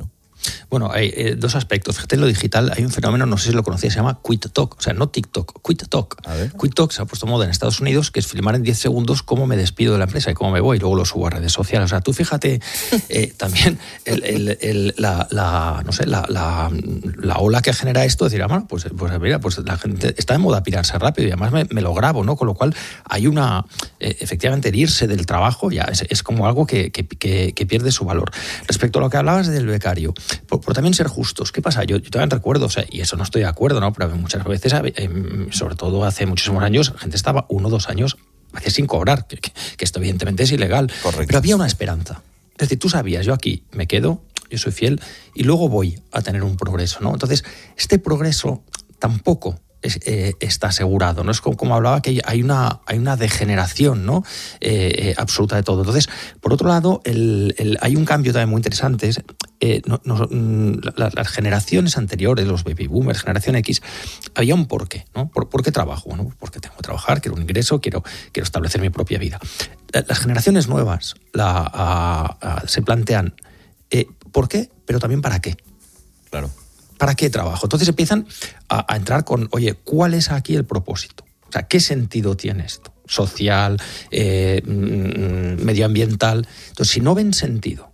Bueno, hay eh, dos aspectos. Fíjate, en lo digital hay un fenómeno, no sé si lo conocías, se llama Quit Talk. O sea, no TikTok, Quit Talk. Quit Talk se ha puesto moda en Estados Unidos, que es filmar en diez segundos cómo me despido de la empresa y cómo me voy, y luego lo subo a redes sociales. O sea, tú fíjate eh, también el, el, el, la, la, no sé, la, la, la ola que genera esto, decir, ah, bueno, pues, pues mira, pues la gente está de moda pirarse rápido y además me, me lo grabo, ¿no? Con lo cual hay una, eh, efectivamente, el irse del trabajo ya es, es como algo que, que, que, que pierde su valor. Respecto a lo que hablabas del becario, por, por también ser justos, ¿qué pasa? Yo, yo también recuerdo, o sea, y eso no estoy de acuerdo, ¿no? Pero muchas veces, eh, sobre todo hace muchísimos años, la gente estaba uno o dos años a veces sin cobrar, que, que, que esto evidentemente es ilegal. Correcto. Pero había una esperanza. Es decir, tú sabías, yo aquí me quedo, yo soy fiel, y luego voy a tener un progreso, ¿no? Entonces, este progreso tampoco es, eh, está asegurado, ¿no? Es como, como hablaba que hay una, hay una degeneración, ¿no? Eh, eh, absoluta de todo. Entonces, por otro lado, el, el, hay un cambio también muy interesante. Es, eh, no, no, la, las generaciones anteriores, los baby boomers, generación X, había un porqué, ¿no? ¿Por, ¿por qué trabajo? Bueno, porque tengo que trabajar, quiero un ingreso, quiero, quiero establecer mi propia vida. Las generaciones nuevas la, a, a, se plantean eh, ¿por qué? Pero también ¿para qué? Claro. ¿Para qué trabajo? Entonces empiezan a, a entrar con, oye, ¿cuál es aquí el propósito? O sea, ¿qué sentido tiene esto? Social, eh, medioambiental. Entonces, si no ven sentido,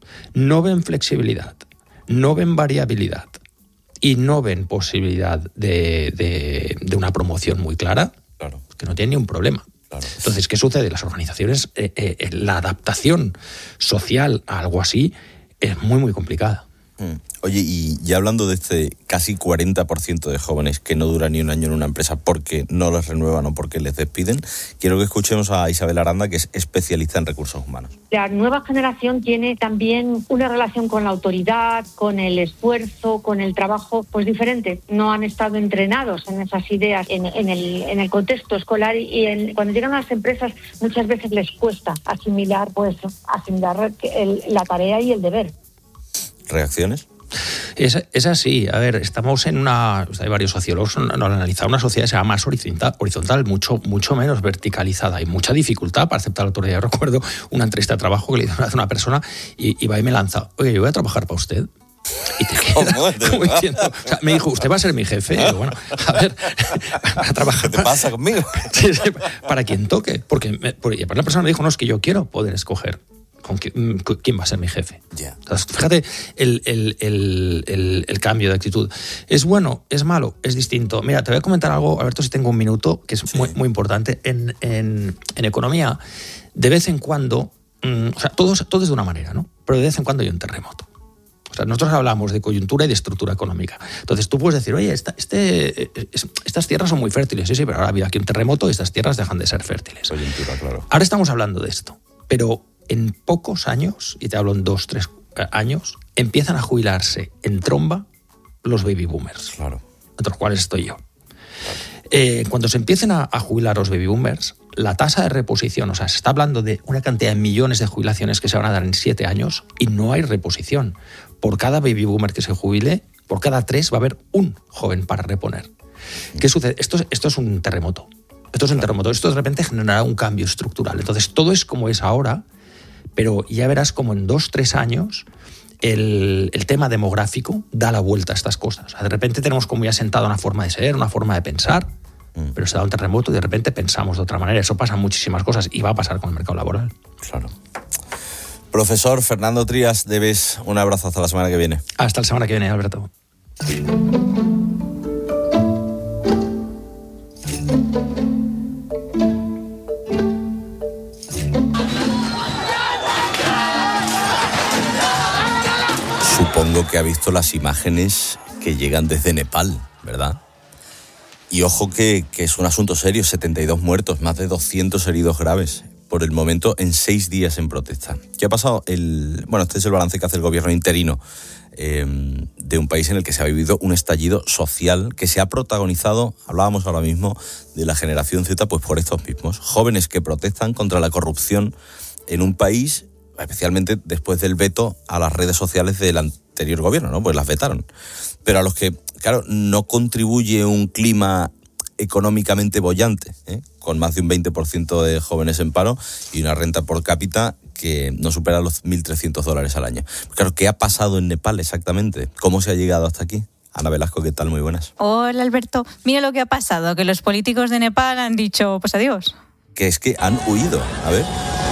no ven flexibilidad, no ven variabilidad y no ven posibilidad de, de, de una promoción muy clara, claro, que no tienen ni un problema. Claro. Entonces, ¿qué sucede? Las organizaciones, eh, eh, la adaptación social a algo así es muy, muy complicada. Mm. Oye, y ya hablando de este casi cuarenta por ciento de jóvenes que no duran ni un año en una empresa porque no les renuevan o porque les despiden, quiero que escuchemos a Isabel Aranda, que es especialista en recursos humanos. La nueva generación tiene también una relación con la autoridad, con el esfuerzo, con el trabajo, pues diferente. No han estado entrenados en esas ideas en, en, el, en el contexto escolar y en, cuando llegan a las empresas muchas veces les cuesta asimilar, pues, asimilar el, la tarea y el deber. ¿Reacciones? Es, es así, a ver, estamos en una, hay varios sociólogos, no han analizado una sociedad que se llama más horizontal, horizontal mucho, mucho menos verticalizada. Hay mucha dificultad para aceptar la autoridad. Yo recuerdo una entrevista de trabajo que le hizo una persona y, y va y me lanza, oye, yo voy a trabajar para usted. Y te queda como diciendo, o sea, me dijo, usted va a ser mi jefe. Y yo, bueno, a ver, a trabajar. ¿Qué te pasa conmigo? Para quien toque. Porque, me, porque la persona me dijo, no, es que yo quiero poder escoger con quién, quién va a ser mi jefe. Yeah. Entonces, fíjate el, el, el, el, el cambio de actitud. ¿Es bueno? ¿Es malo? ¿Es distinto? Mira, te voy a comentar algo, Alberto, si tengo un minuto, que es sí. muy, muy importante. En, en, en economía, de vez en cuando, mmm, o sea, todo, todo es de una manera, ¿no? Pero de vez en cuando hay un terremoto. O sea, nosotros hablamos de coyuntura y de estructura económica. Entonces tú puedes decir, oye, esta, este, estas tierras son muy fértiles. Sí, sí, pero ahora ha habido aquí un terremoto y estas tierras dejan de ser fértiles. Coyuntura, claro. Ahora estamos hablando de esto, pero en pocos años, y te hablo en dos, tres años, empiezan a jubilarse en tromba los baby boomers. Claro. Entre los cuales estoy yo. Claro. Eh, cuando se empiecen a, a jubilar los baby boomers, la tasa de reposición, o sea, se está hablando de una cantidad de millones de jubilaciones que se van a dar en siete años y no hay reposición. Por cada baby boomer que se jubile, por cada tres va a haber un joven para reponer. ¿Qué sucede? Esto es, esto es un terremoto. Esto es un terremoto. Esto de repente generará un cambio estructural. Entonces, todo es como es ahora, pero ya verás como en dos, tres años el, el tema demográfico da la vuelta a estas cosas. O sea, de repente tenemos como ya sentado una forma de ser, una forma de pensar, mm. pero se da un terremoto y de repente pensamos de otra manera. Eso pasa en muchísimas cosas y va a pasar con el mercado laboral. Claro. Profesor Fernando Trías de B E S, un abrazo hasta la semana que viene. Hasta la semana que viene, Alberto. Supongo que ha visto las imágenes que llegan desde Nepal, ¿verdad? Y ojo que, que es un asunto serio, setenta y dos muertos, más de doscientos heridos graves. Por el momento, en seis días en protesta. ¿Qué ha pasado? El, bueno, este es el balance que hace el gobierno interino eh, de un país en el que se ha vivido un estallido social que se ha protagonizado, hablábamos ahora mismo, de la generación Z, pues por estos mismos. Jóvenes que protestan contra la corrupción en un país, especialmente después del veto a las redes sociales del anterior gobierno, ¿no? Pues las vetaron. Pero a los que, claro, no contribuye un clima económicamente boyante, ¿eh? Con más de un veinte por ciento de jóvenes en paro y una renta por cápita que no supera los mil trescientos dólares al año. Claro, ¿qué ha pasado en Nepal exactamente? ¿Cómo se ha llegado hasta aquí? Ana Velasco, ¿qué tal? Muy buenas. Hola, Alberto. Mira lo que ha pasado, que los políticos de Nepal han dicho, pues adiós. Que es que han huido. A ver.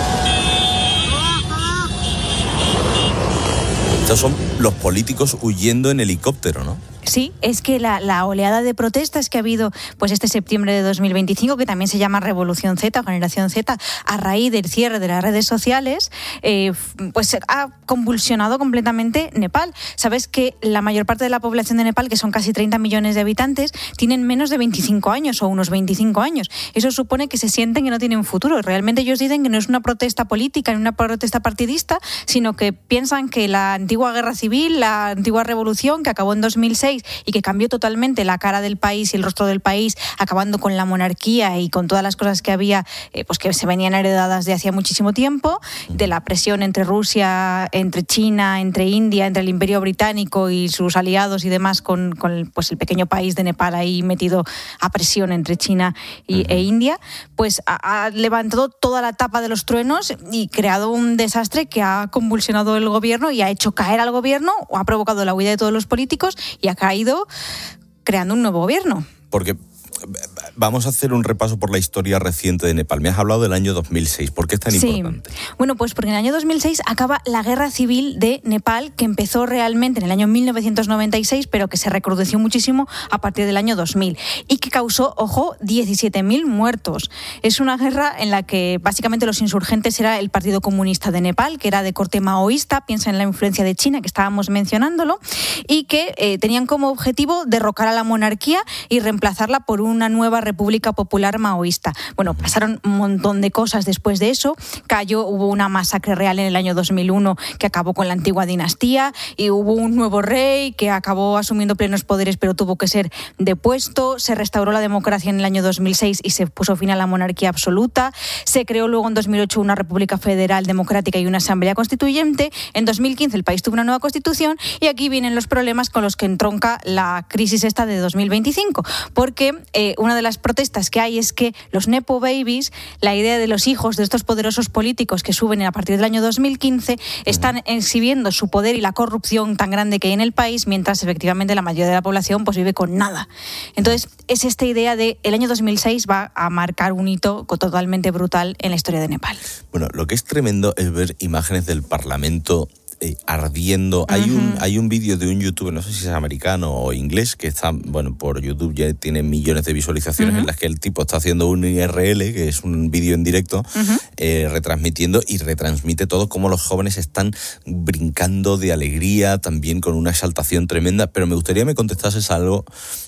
Estos son los políticos huyendo en helicóptero, ¿no? Sí, es que la, la oleada de protestas que ha habido pues este septiembre de dos mil veinticinco, que también se llama Revolución Z o Generación Z, a raíz del cierre de las redes sociales, eh, pues ha convulsionado completamente Nepal. Sabes que la mayor parte de la población de Nepal, que son casi treinta millones de habitantes, tienen menos de veinticinco años o unos veinticinco años. Eso supone que se sienten que no tienen futuro. Realmente ellos dicen que no es una protesta política ni una protesta partidista, sino que piensan que la antigua guerra civil, la antigua revolución que acabó en dos mil seis y que cambió totalmente la cara del país y el rostro del país, acabando con la monarquía y con todas las cosas que había, eh, pues que se venían heredadas de hacía muchísimo tiempo, de la presión entre Rusia, entre China, entre India, entre el Imperio Británico y sus aliados y demás, con, con pues el pequeño país de Nepal ahí metido a presión entre China y, uh-huh. e India, pues ha, ha levantado toda la tapa de los truenos y creado un desastre que ha convulsionado el gobierno y ha hecho caer al gobierno, o ha provocado la huida de todos los políticos y ha caído creando un nuevo gobierno. Porque vamos a hacer un repaso por la historia reciente de Nepal. Me has hablado del año dos mil seis. ¿Por qué es tan sí. importante? Bueno, pues porque en el año dos mil seis acaba la guerra civil de Nepal, que empezó realmente en el año mil novecientos noventa y seis, pero que se recrudeció muchísimo a partir del año dos mil y que causó, ojo, diecisiete mil muertos. Es una guerra en la que básicamente los insurgentes era el Partido Comunista de Nepal, que era de corte maoísta, piensa en la influencia de China, que estábamos mencionándolo, y que eh, tenían como objetivo derrocar a la monarquía y reemplazarla por un una nueva República Popular maoísta. Bueno, pasaron un montón de cosas después de eso. Cayó, hubo una masacre real en el año dos mil uno que acabó con la antigua dinastía y hubo un nuevo rey que acabó asumiendo plenos poderes pero tuvo que ser depuesto. Se restauró la democracia en el año dos mil seis y se puso fin a la monarquía absoluta. Se creó luego en dos mil ocho una República Federal Democrática y una Asamblea Constituyente. En dos mil quince el país tuvo una nueva constitución y aquí vienen los problemas con los que entronca la crisis esta de dos mil veinticinco, porque eh, una de las protestas que hay es que los Nepo Babies, la idea de los hijos de estos poderosos políticos que suben a partir del año dos mil quince, están exhibiendo su poder y la corrupción tan grande que hay en el país, mientras efectivamente la mayoría de la población pues vive con nada. Entonces, es esta idea de el año dos mil seis va a marcar un hito totalmente brutal en la historia de Nepal. Bueno, lo que es tremendo es ver imágenes del Parlamento Eh, ardiendo. Hay uh-huh. un hay un vídeo de un youtuber, no sé si es americano o inglés, que está, bueno, por YouTube ya tiene millones de visualizaciones, uh-huh. en las que el tipo está haciendo un I R L, que es un vídeo en directo, uh-huh. eh, retransmitiendo y retransmite todo como los jóvenes están brincando de alegría, también con una exaltación tremenda. Pero me gustaría que me contestases algo.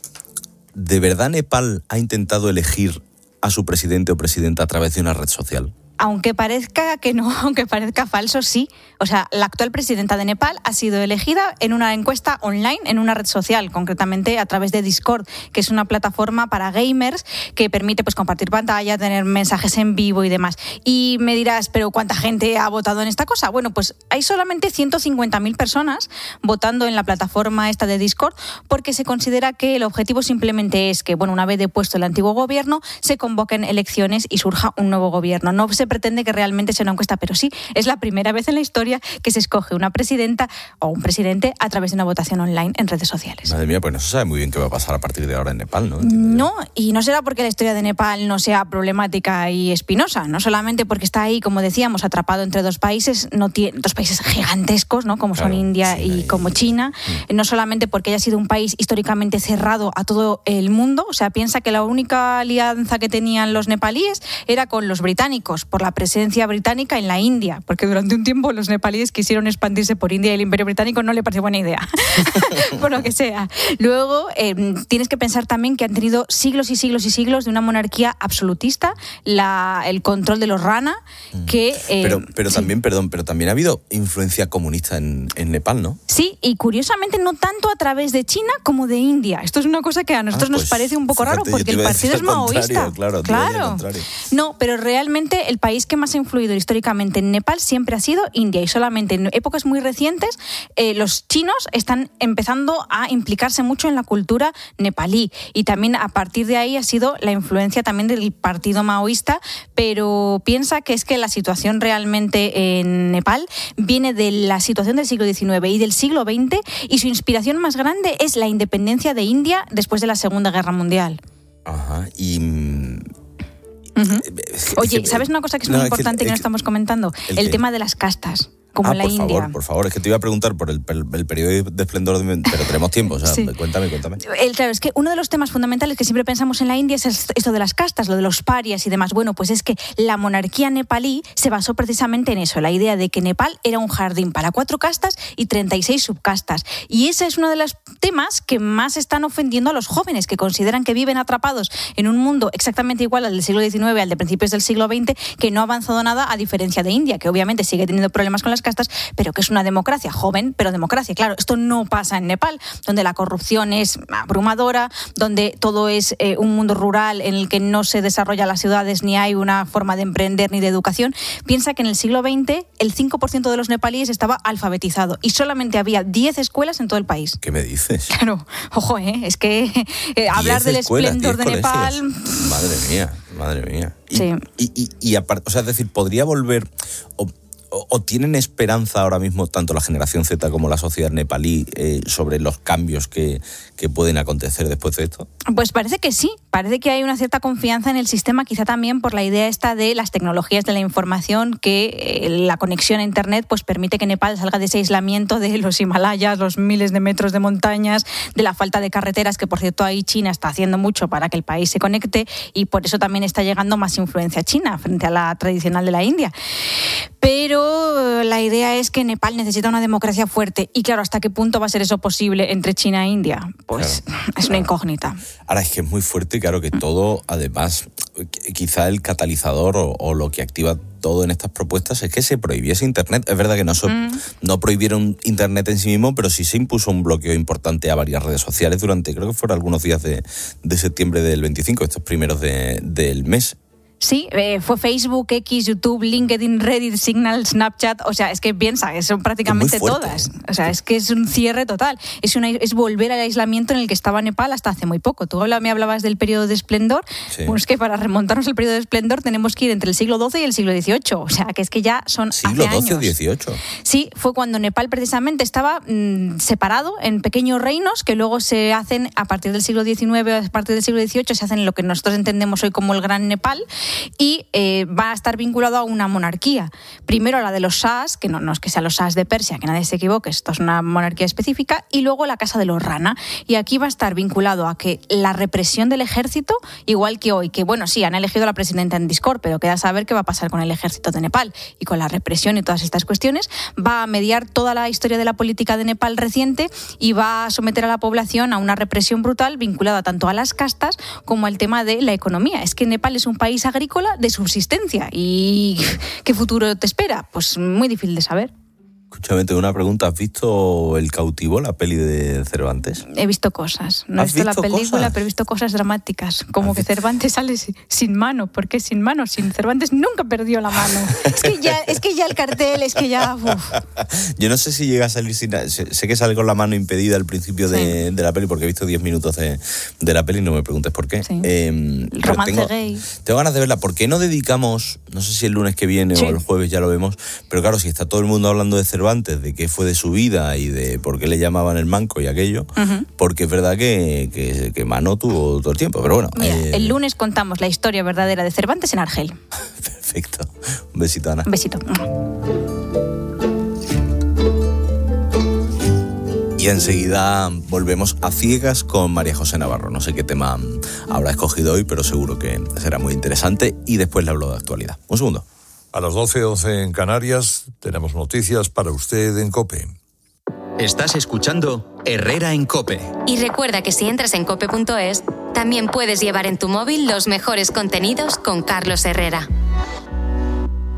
¿De verdad Nepal ha intentado elegir a su presidente o presidenta a través de una red social? Aunque parezca que no, aunque parezca falso, sí. O sea, la actual presidenta de Nepal ha sido elegida en una encuesta online, en una red social, concretamente a través de Discord, que es una plataforma para gamers que permite pues compartir pantalla, tener mensajes en vivo y demás. Y me dirás, ¿pero cuánta gente ha votado en esta cosa? Bueno, pues hay solamente ciento cincuenta mil personas votando en la plataforma esta de Discord, porque se considera que el objetivo simplemente es que, bueno, una vez depuesto el antiguo gobierno, se convoquen elecciones y surja un nuevo gobierno. No se pretende que realmente sea una encuesta, pero sí, es la primera vez en la historia que se escoge una presidenta o un presidente a través de una votación online en redes sociales. Madre mía, pues no se sabe muy bien qué va a pasar a partir de ahora en Nepal, ¿no? No, y no será porque la historia de Nepal no sea problemática y espinosa, no solamente porque está ahí, como decíamos, atrapado entre dos países, no tiene, dos países gigantescos, ¿no? Como claro, son India China y, y como China, mm. no solamente porque haya sido un país históricamente cerrado a todo el mundo, o sea, piensa que la única alianza que tenían los nepalíes era con los británicos, por la presencia británica en la India, porque durante un tiempo los nepalíes quisieron expandirse por India y el Imperio Británico no le pareció buena idea, por lo que sea. Luego, eh, tienes que pensar también que han tenido siglos y siglos y siglos de una monarquía absolutista, la, el control de los Rana, que... Eh, pero pero sí. también, perdón, pero también ha habido influencia comunista en, en Nepal, ¿no? Sí, y curiosamente no tanto a través de China como de India. Esto es una cosa que a nosotros ah, pues, nos parece un poco fíjate, raro, porque el partido es maoísta. Claro, claro. No, pero realmente el país que más ha influido históricamente en Nepal siempre ha sido India, y solamente en épocas muy recientes eh, los chinos están empezando a implicarse mucho en la cultura nepalí, y también a partir de ahí ha sido la influencia también del partido maoísta, pero piensa que es que la situación realmente en Nepal viene de la situación del siglo diecinueve y del siglo veinte, y su inspiración más grande es la independencia de India después de la Segunda Guerra Mundial. Ajá, y... Uh-huh. Oye, ¿sabes una cosa que es no, muy importante que, que no estamos comentando? El, el tema de las castas. Como ah, en la por India. favor, por favor, es que te iba a preguntar por el, el, el periodo de esplendor, de, pero tenemos tiempo, o sea, sí. cuéntame, cuéntame. El, claro, es que uno de los temas fundamentales que siempre pensamos en la India es esto de las castas, lo de los parias y demás. Bueno, pues es que la monarquía nepalí se basó precisamente en eso, la idea de que Nepal era un jardín para cuatro castas y treinta y seis subcastas. Y ese es uno de los temas que más están ofendiendo a los jóvenes, que consideran que viven atrapados en un mundo exactamente igual al del siglo diecinueve, al de principios del siglo veinte, que no ha avanzado nada, a diferencia de India, que obviamente sigue teniendo problemas con las castas, pero que es una democracia joven, pero democracia. Claro, esto no pasa en Nepal, donde la corrupción es abrumadora, donde todo es eh, un mundo rural en el que no se desarrollan las ciudades, ni hay una forma de emprender ni de educación. Piensa que en el siglo veinte el cinco por ciento de los nepalíes estaba alfabetizado y solamente había diez escuelas en todo el país. ¿Qué me dices? Claro, ojo, ¿eh? es que eh, hablar del escuelas, esplendor de colegios. Nepal... Madre mía, madre mía. Y, sí. y, y, y aparte, o sea, es decir, podría volver... O, ¿O tienen esperanza ahora mismo tanto la generación Z como la sociedad nepalí eh, sobre los cambios que, que pueden acontecer después de esto? Pues parece que sí, parece que hay una cierta confianza en el sistema, quizá también por la idea esta de las tecnologías de la información, que eh, la conexión a Internet pues permite que Nepal salga de ese aislamiento de los Himalayas, los miles de metros de montañas, de la falta de carreteras, que por cierto ahí China está haciendo mucho para que el país se conecte, y por eso también está llegando más influencia china frente a la tradicional de la India. Pero la idea es que Nepal necesita una democracia fuerte. Y claro, ¿hasta qué punto va a ser eso posible entre China e India? Pues claro, es claro. una incógnita. Ahora, es que es muy fuerte, claro, que todo, además, quizá el catalizador o, o lo que activa todo en estas propuestas es que se prohibiese Internet. Es verdad que no, so, mm. no prohibieron Internet en sí mismo, pero sí se impuso un bloqueo importante a varias redes sociales durante, creo que fueron algunos días de, de septiembre del veinticinco, estos primeros de, del mes. Sí, eh, fue Facebook, X, YouTube, LinkedIn, Reddit, Signal, Snapchat. O sea, es que piensa, son prácticamente todas. O sea, es que es un cierre total. Es, una, es volver al aislamiento en el que estaba Nepal hasta hace muy poco. Tú me hablabas del periodo de esplendor. Sí. Pues que para remontarnos al periodo de esplendor tenemos que ir entre el siglo doce y el siglo dieciocho. O sea, que es que ya son ¿Siglo hace doce años. o dieciocho? Sí, fue cuando Nepal precisamente estaba mmm, separado en pequeños reinos que luego se hacen a partir del siglo diecinueve o a partir del siglo dieciocho, se hacen en lo que nosotros entendemos hoy como el Gran Nepal, y eh, va a estar vinculado a una monarquía. Primero a la de los Shahs, que no, no es que sean los Shahs de Persia, que nadie se equivoque, esto es una monarquía específica, y luego la Casa de los Rana. Y aquí va a estar vinculado a que la represión del ejército, igual que hoy, que bueno, sí, han elegido a la presidenta en Discord, pero queda saber qué va a pasar con el ejército de Nepal y con la represión y todas estas cuestiones, va a mediar toda la historia de la política de Nepal reciente y va a someter a la población a una represión brutal vinculada tanto a las castas como al tema de la economía. Es que Nepal es un país agrícola de subsistencia. ¿Y qué futuro te espera? Pues muy difícil de saber. Escúchame, tengo una pregunta. ¿Has visto El cautivo, la peli de Cervantes? He visto cosas. No he visto, visto la película, cosas? Pero he visto cosas dramáticas. Como que Cervantes sale sin mano. ¿Por qué sin mano? Sin Cervantes nunca perdió la mano. Es que ya, es que ya el cartel, es que ya... Uf. Yo no sé si llega a salir sin... Sé que sale con la mano impedida al principio sí. de, de la peli, porque he visto diez minutos de, de la peli, no me preguntes por qué. Sí. Eh, el romance tengo, gay. Tengo ganas de verla. ¿Por qué no dedicamos, no sé si el lunes que viene sí. o el jueves ya lo vemos, pero claro, si está todo el mundo hablando de Cervantes, de qué fue de su vida y de por qué le llamaban el manco y aquello, uh-huh. porque es verdad que, que, que Mano tuvo todo el tiempo, pero bueno. Mira, eh... el lunes contamos la historia verdadera de Cervantes en Argel. Perfecto. Un besito, Ana. Un besito. Y enseguida volvemos a ciegas con María José Navarro. No sé qué tema habrá escogido hoy, pero seguro que será muy interesante. Y después le hablo de actualidad. Un segundo. A las doce once en Canarias tenemos noticias para usted en COPE. Estás escuchando Herrera en COPE. Y recuerda que si entras en cope punto es, también puedes llevar en tu móvil los mejores contenidos con Carlos Herrera.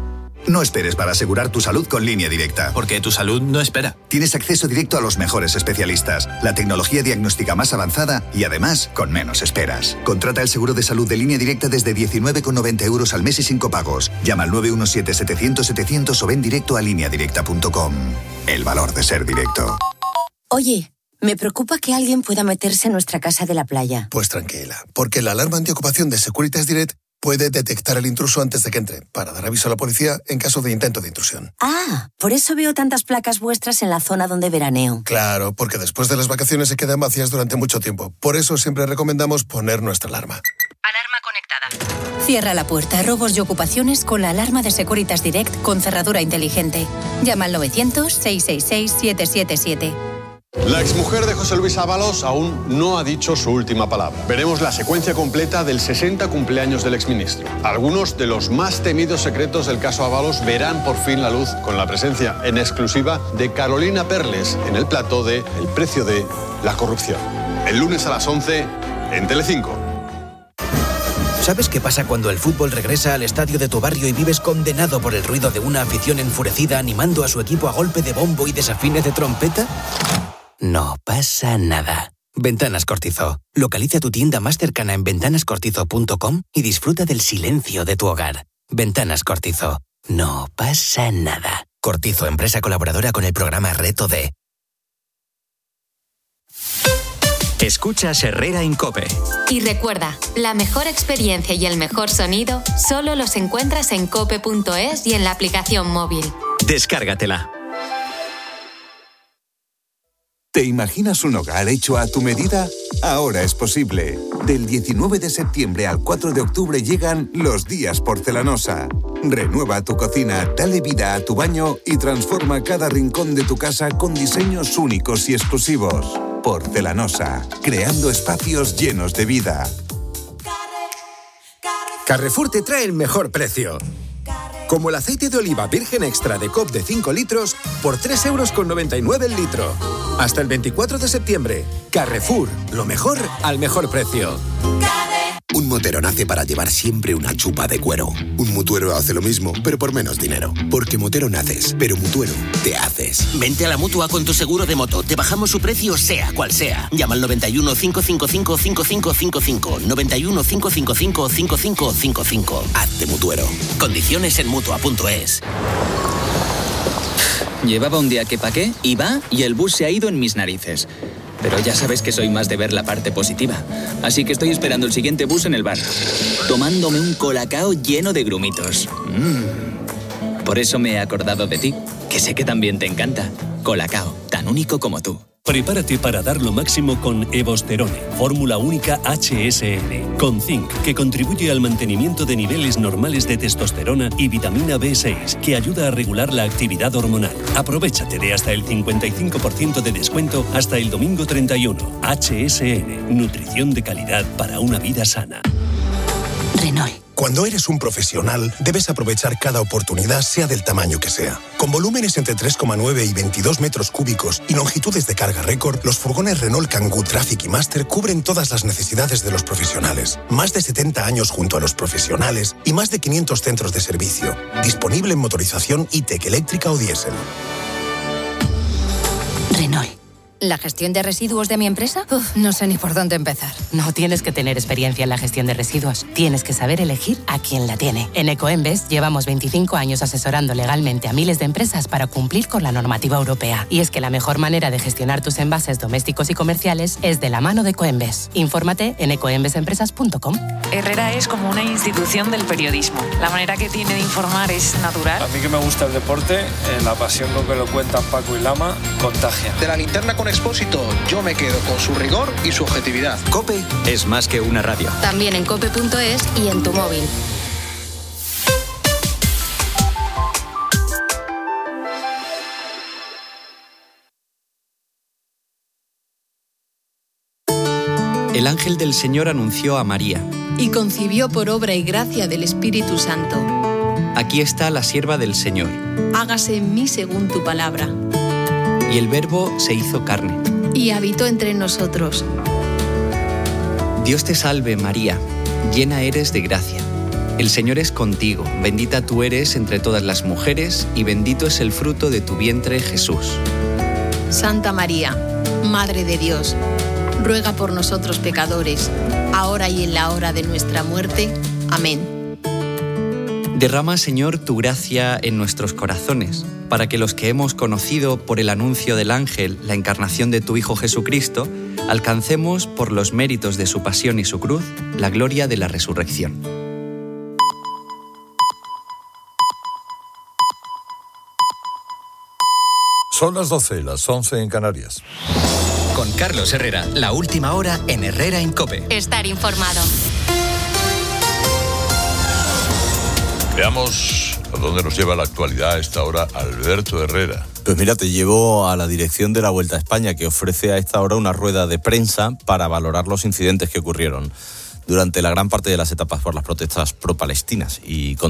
No esperes para asegurar tu salud con Línea Directa. Porque tu salud no espera. Tienes acceso directo a los mejores especialistas, la tecnología diagnóstica más avanzada y además con menos esperas. Contrata el seguro de salud de Línea Directa desde diecinueve con noventa euros al mes y sin copagos. Llama al nueve uno siete, setecientos, setecientos o ven directo a línea directa punto com. El valor de ser directo. Oye, me preocupa que alguien pueda meterse en nuestra casa de la playa. Pues tranquila, porque la alarma antiocupación de Securitas Direct puede detectar el intruso antes de que entre, para dar aviso a la policía en caso de intento de intrusión. Ah, por eso veo tantas placas vuestras en la zona donde veraneo. Claro, porque después de las vacaciones se quedan vacías durante mucho tiempo. Por eso siempre recomendamos poner nuestra alarma. Alarma conectada. Cierra la puerta a robos y ocupaciones con la alarma de Securitas Direct con cerradura inteligente. Llama al novecientos, seiscientos sesenta y seis, siete siete siete. La exmujer de José Luis Ábalos aún no ha dicho su última palabra. Veremos la secuencia completa del sesenta cumpleaños del exministro. Algunos de los más temidos secretos del caso Ábalos verán por fin la luz con la presencia en exclusiva de Carolina Perles en el plató de El precio de la corrupción. El lunes a las once en Telecinco. ¿Sabes qué pasa cuando el fútbol regresa al estadio de tu barrio y vives condenado por el ruido de una afición enfurecida animando a su equipo a golpe de bombo y desafines de trompeta? No pasa nada. Ventanas Cortizo. Localiza tu tienda más cercana en ventanas cortizo punto com y disfruta del silencio de tu hogar. Ventanas Cortizo. No pasa nada. Cortizo, empresa colaboradora con el programa Reto D. Escuchas Herrera en COPE. Y recuerda, la mejor experiencia y el mejor sonido solo los encuentras en cope punto es y en la aplicación móvil. Descárgatela. ¿Te imaginas un hogar hecho a tu medida? Ahora es posible. Del diecinueve de septiembre al cuatro de octubre llegan los días Porcelanosa. Renueva tu cocina, dale vida a tu baño y transforma cada rincón de tu casa con diseños únicos y exclusivos. Porcelanosa, creando espacios llenos de vida. Carrefour te trae el mejor precio. Como el aceite de oliva virgen extra de C O P de cinco litros por tres euros con noventa y nueve el litro. Hasta el veinticuatro de septiembre. Carrefour, lo mejor al mejor precio. Un motero nace para llevar siempre una chupa de cuero. Un mutuero hace lo mismo, pero por menos dinero. Porque motero naces, pero mutuero te haces. Vente a la Mutua con tu seguro de moto. Te bajamos su precio sea cual sea. Llama al noventa y uno, cinco cinco cinco, cinco cinco cinco cinco. noventa y uno, cinco cinco cinco, cinco cinco cinco cinco. Hazte mutuero. Condiciones en Mutua punto es. Llevaba un día que pa' qué, iba y el bus se ha ido en mis narices. Pero ya sabes que soy más de ver la parte positiva. Así que estoy esperando el siguiente bus en el bar, tomándome un colacao lleno de grumitos. Mm. Por eso me he acordado de ti, que sé que también te encanta. Colacao, tan único como tú. Prepárate para dar lo máximo con Evosterone, fórmula única H S L, con zinc, que contribuye al mantenimiento de niveles normales de testosterona y vitamina B seis, que ayuda a regular la actividad hormonal. Aprovéchate de hasta el cincuenta y cinco por ciento de descuento hasta el domingo treinta y uno. H S L, nutrición de calidad para una vida sana. Renault. Cuando eres un profesional, debes aprovechar cada oportunidad, sea del tamaño que sea. Con volúmenes entre tres coma nueve y veintidós metros cúbicos y longitudes de carga récord, los furgones Renault Kangoo Traffic y Master cubren todas las necesidades de los profesionales. Más de setenta años junto a los profesionales y más de quinientos centros de servicio. Disponible en motorización E-Tech eléctrica o diésel. Renault. ¿La gestión de residuos de mi empresa? Uf, no sé ni por dónde empezar. No tienes que tener experiencia en la gestión de residuos. Tienes que saber elegir a quien la tiene. En Ecoembes llevamos veinticinco años asesorando legalmente a miles de empresas para cumplir con la normativa europea. Y es que la mejor manera de gestionar tus envases domésticos y comerciales es de la mano de Ecoembes. Infórmate en ecoembes empresas punto com. Herrera es como una institución del periodismo. La manera que tiene de informar es natural. A mí que me gusta el deporte, eh, la pasión con que lo cuentan Paco y Lama, contagia. De la linterna con Expósito, yo me quedo con su rigor y su objetividad. COPE es más que una radio. También en cope punto es y en tu móvil. El ángel del Señor anunció a María. Y concibió por obra y gracia del Espíritu Santo. Aquí está la sierva del Señor. Hágase en mí según tu palabra. Y el Verbo se hizo carne. Y habitó entre nosotros. Dios te salve, María, llena eres de gracia. El Señor es contigo, bendita tú eres entre todas las mujeres y bendito es el fruto de tu vientre, Jesús. Santa María, Madre de Dios, ruega por nosotros pecadores, ahora y en la hora de nuestra muerte. Amén. Derrama, Señor, tu gracia en nuestros corazones, para que los que hemos conocido por el anuncio del ángel la encarnación de tu Hijo Jesucristo, alcancemos por los méritos de su pasión y su cruz la gloria de la resurrección. Son las doce, las once en Canarias. Con Carlos Herrera, la última hora en Herrera en COPE. Estar informado. Veamos a dónde nos lleva la actualidad a esta hora Alberto Herrera. Pues mira, te llevo a la dirección de la Vuelta a España, que ofrece a esta hora una rueda de prensa para valorar los incidentes que ocurrieron durante la gran parte de las etapas por las protestas pro-palestinas y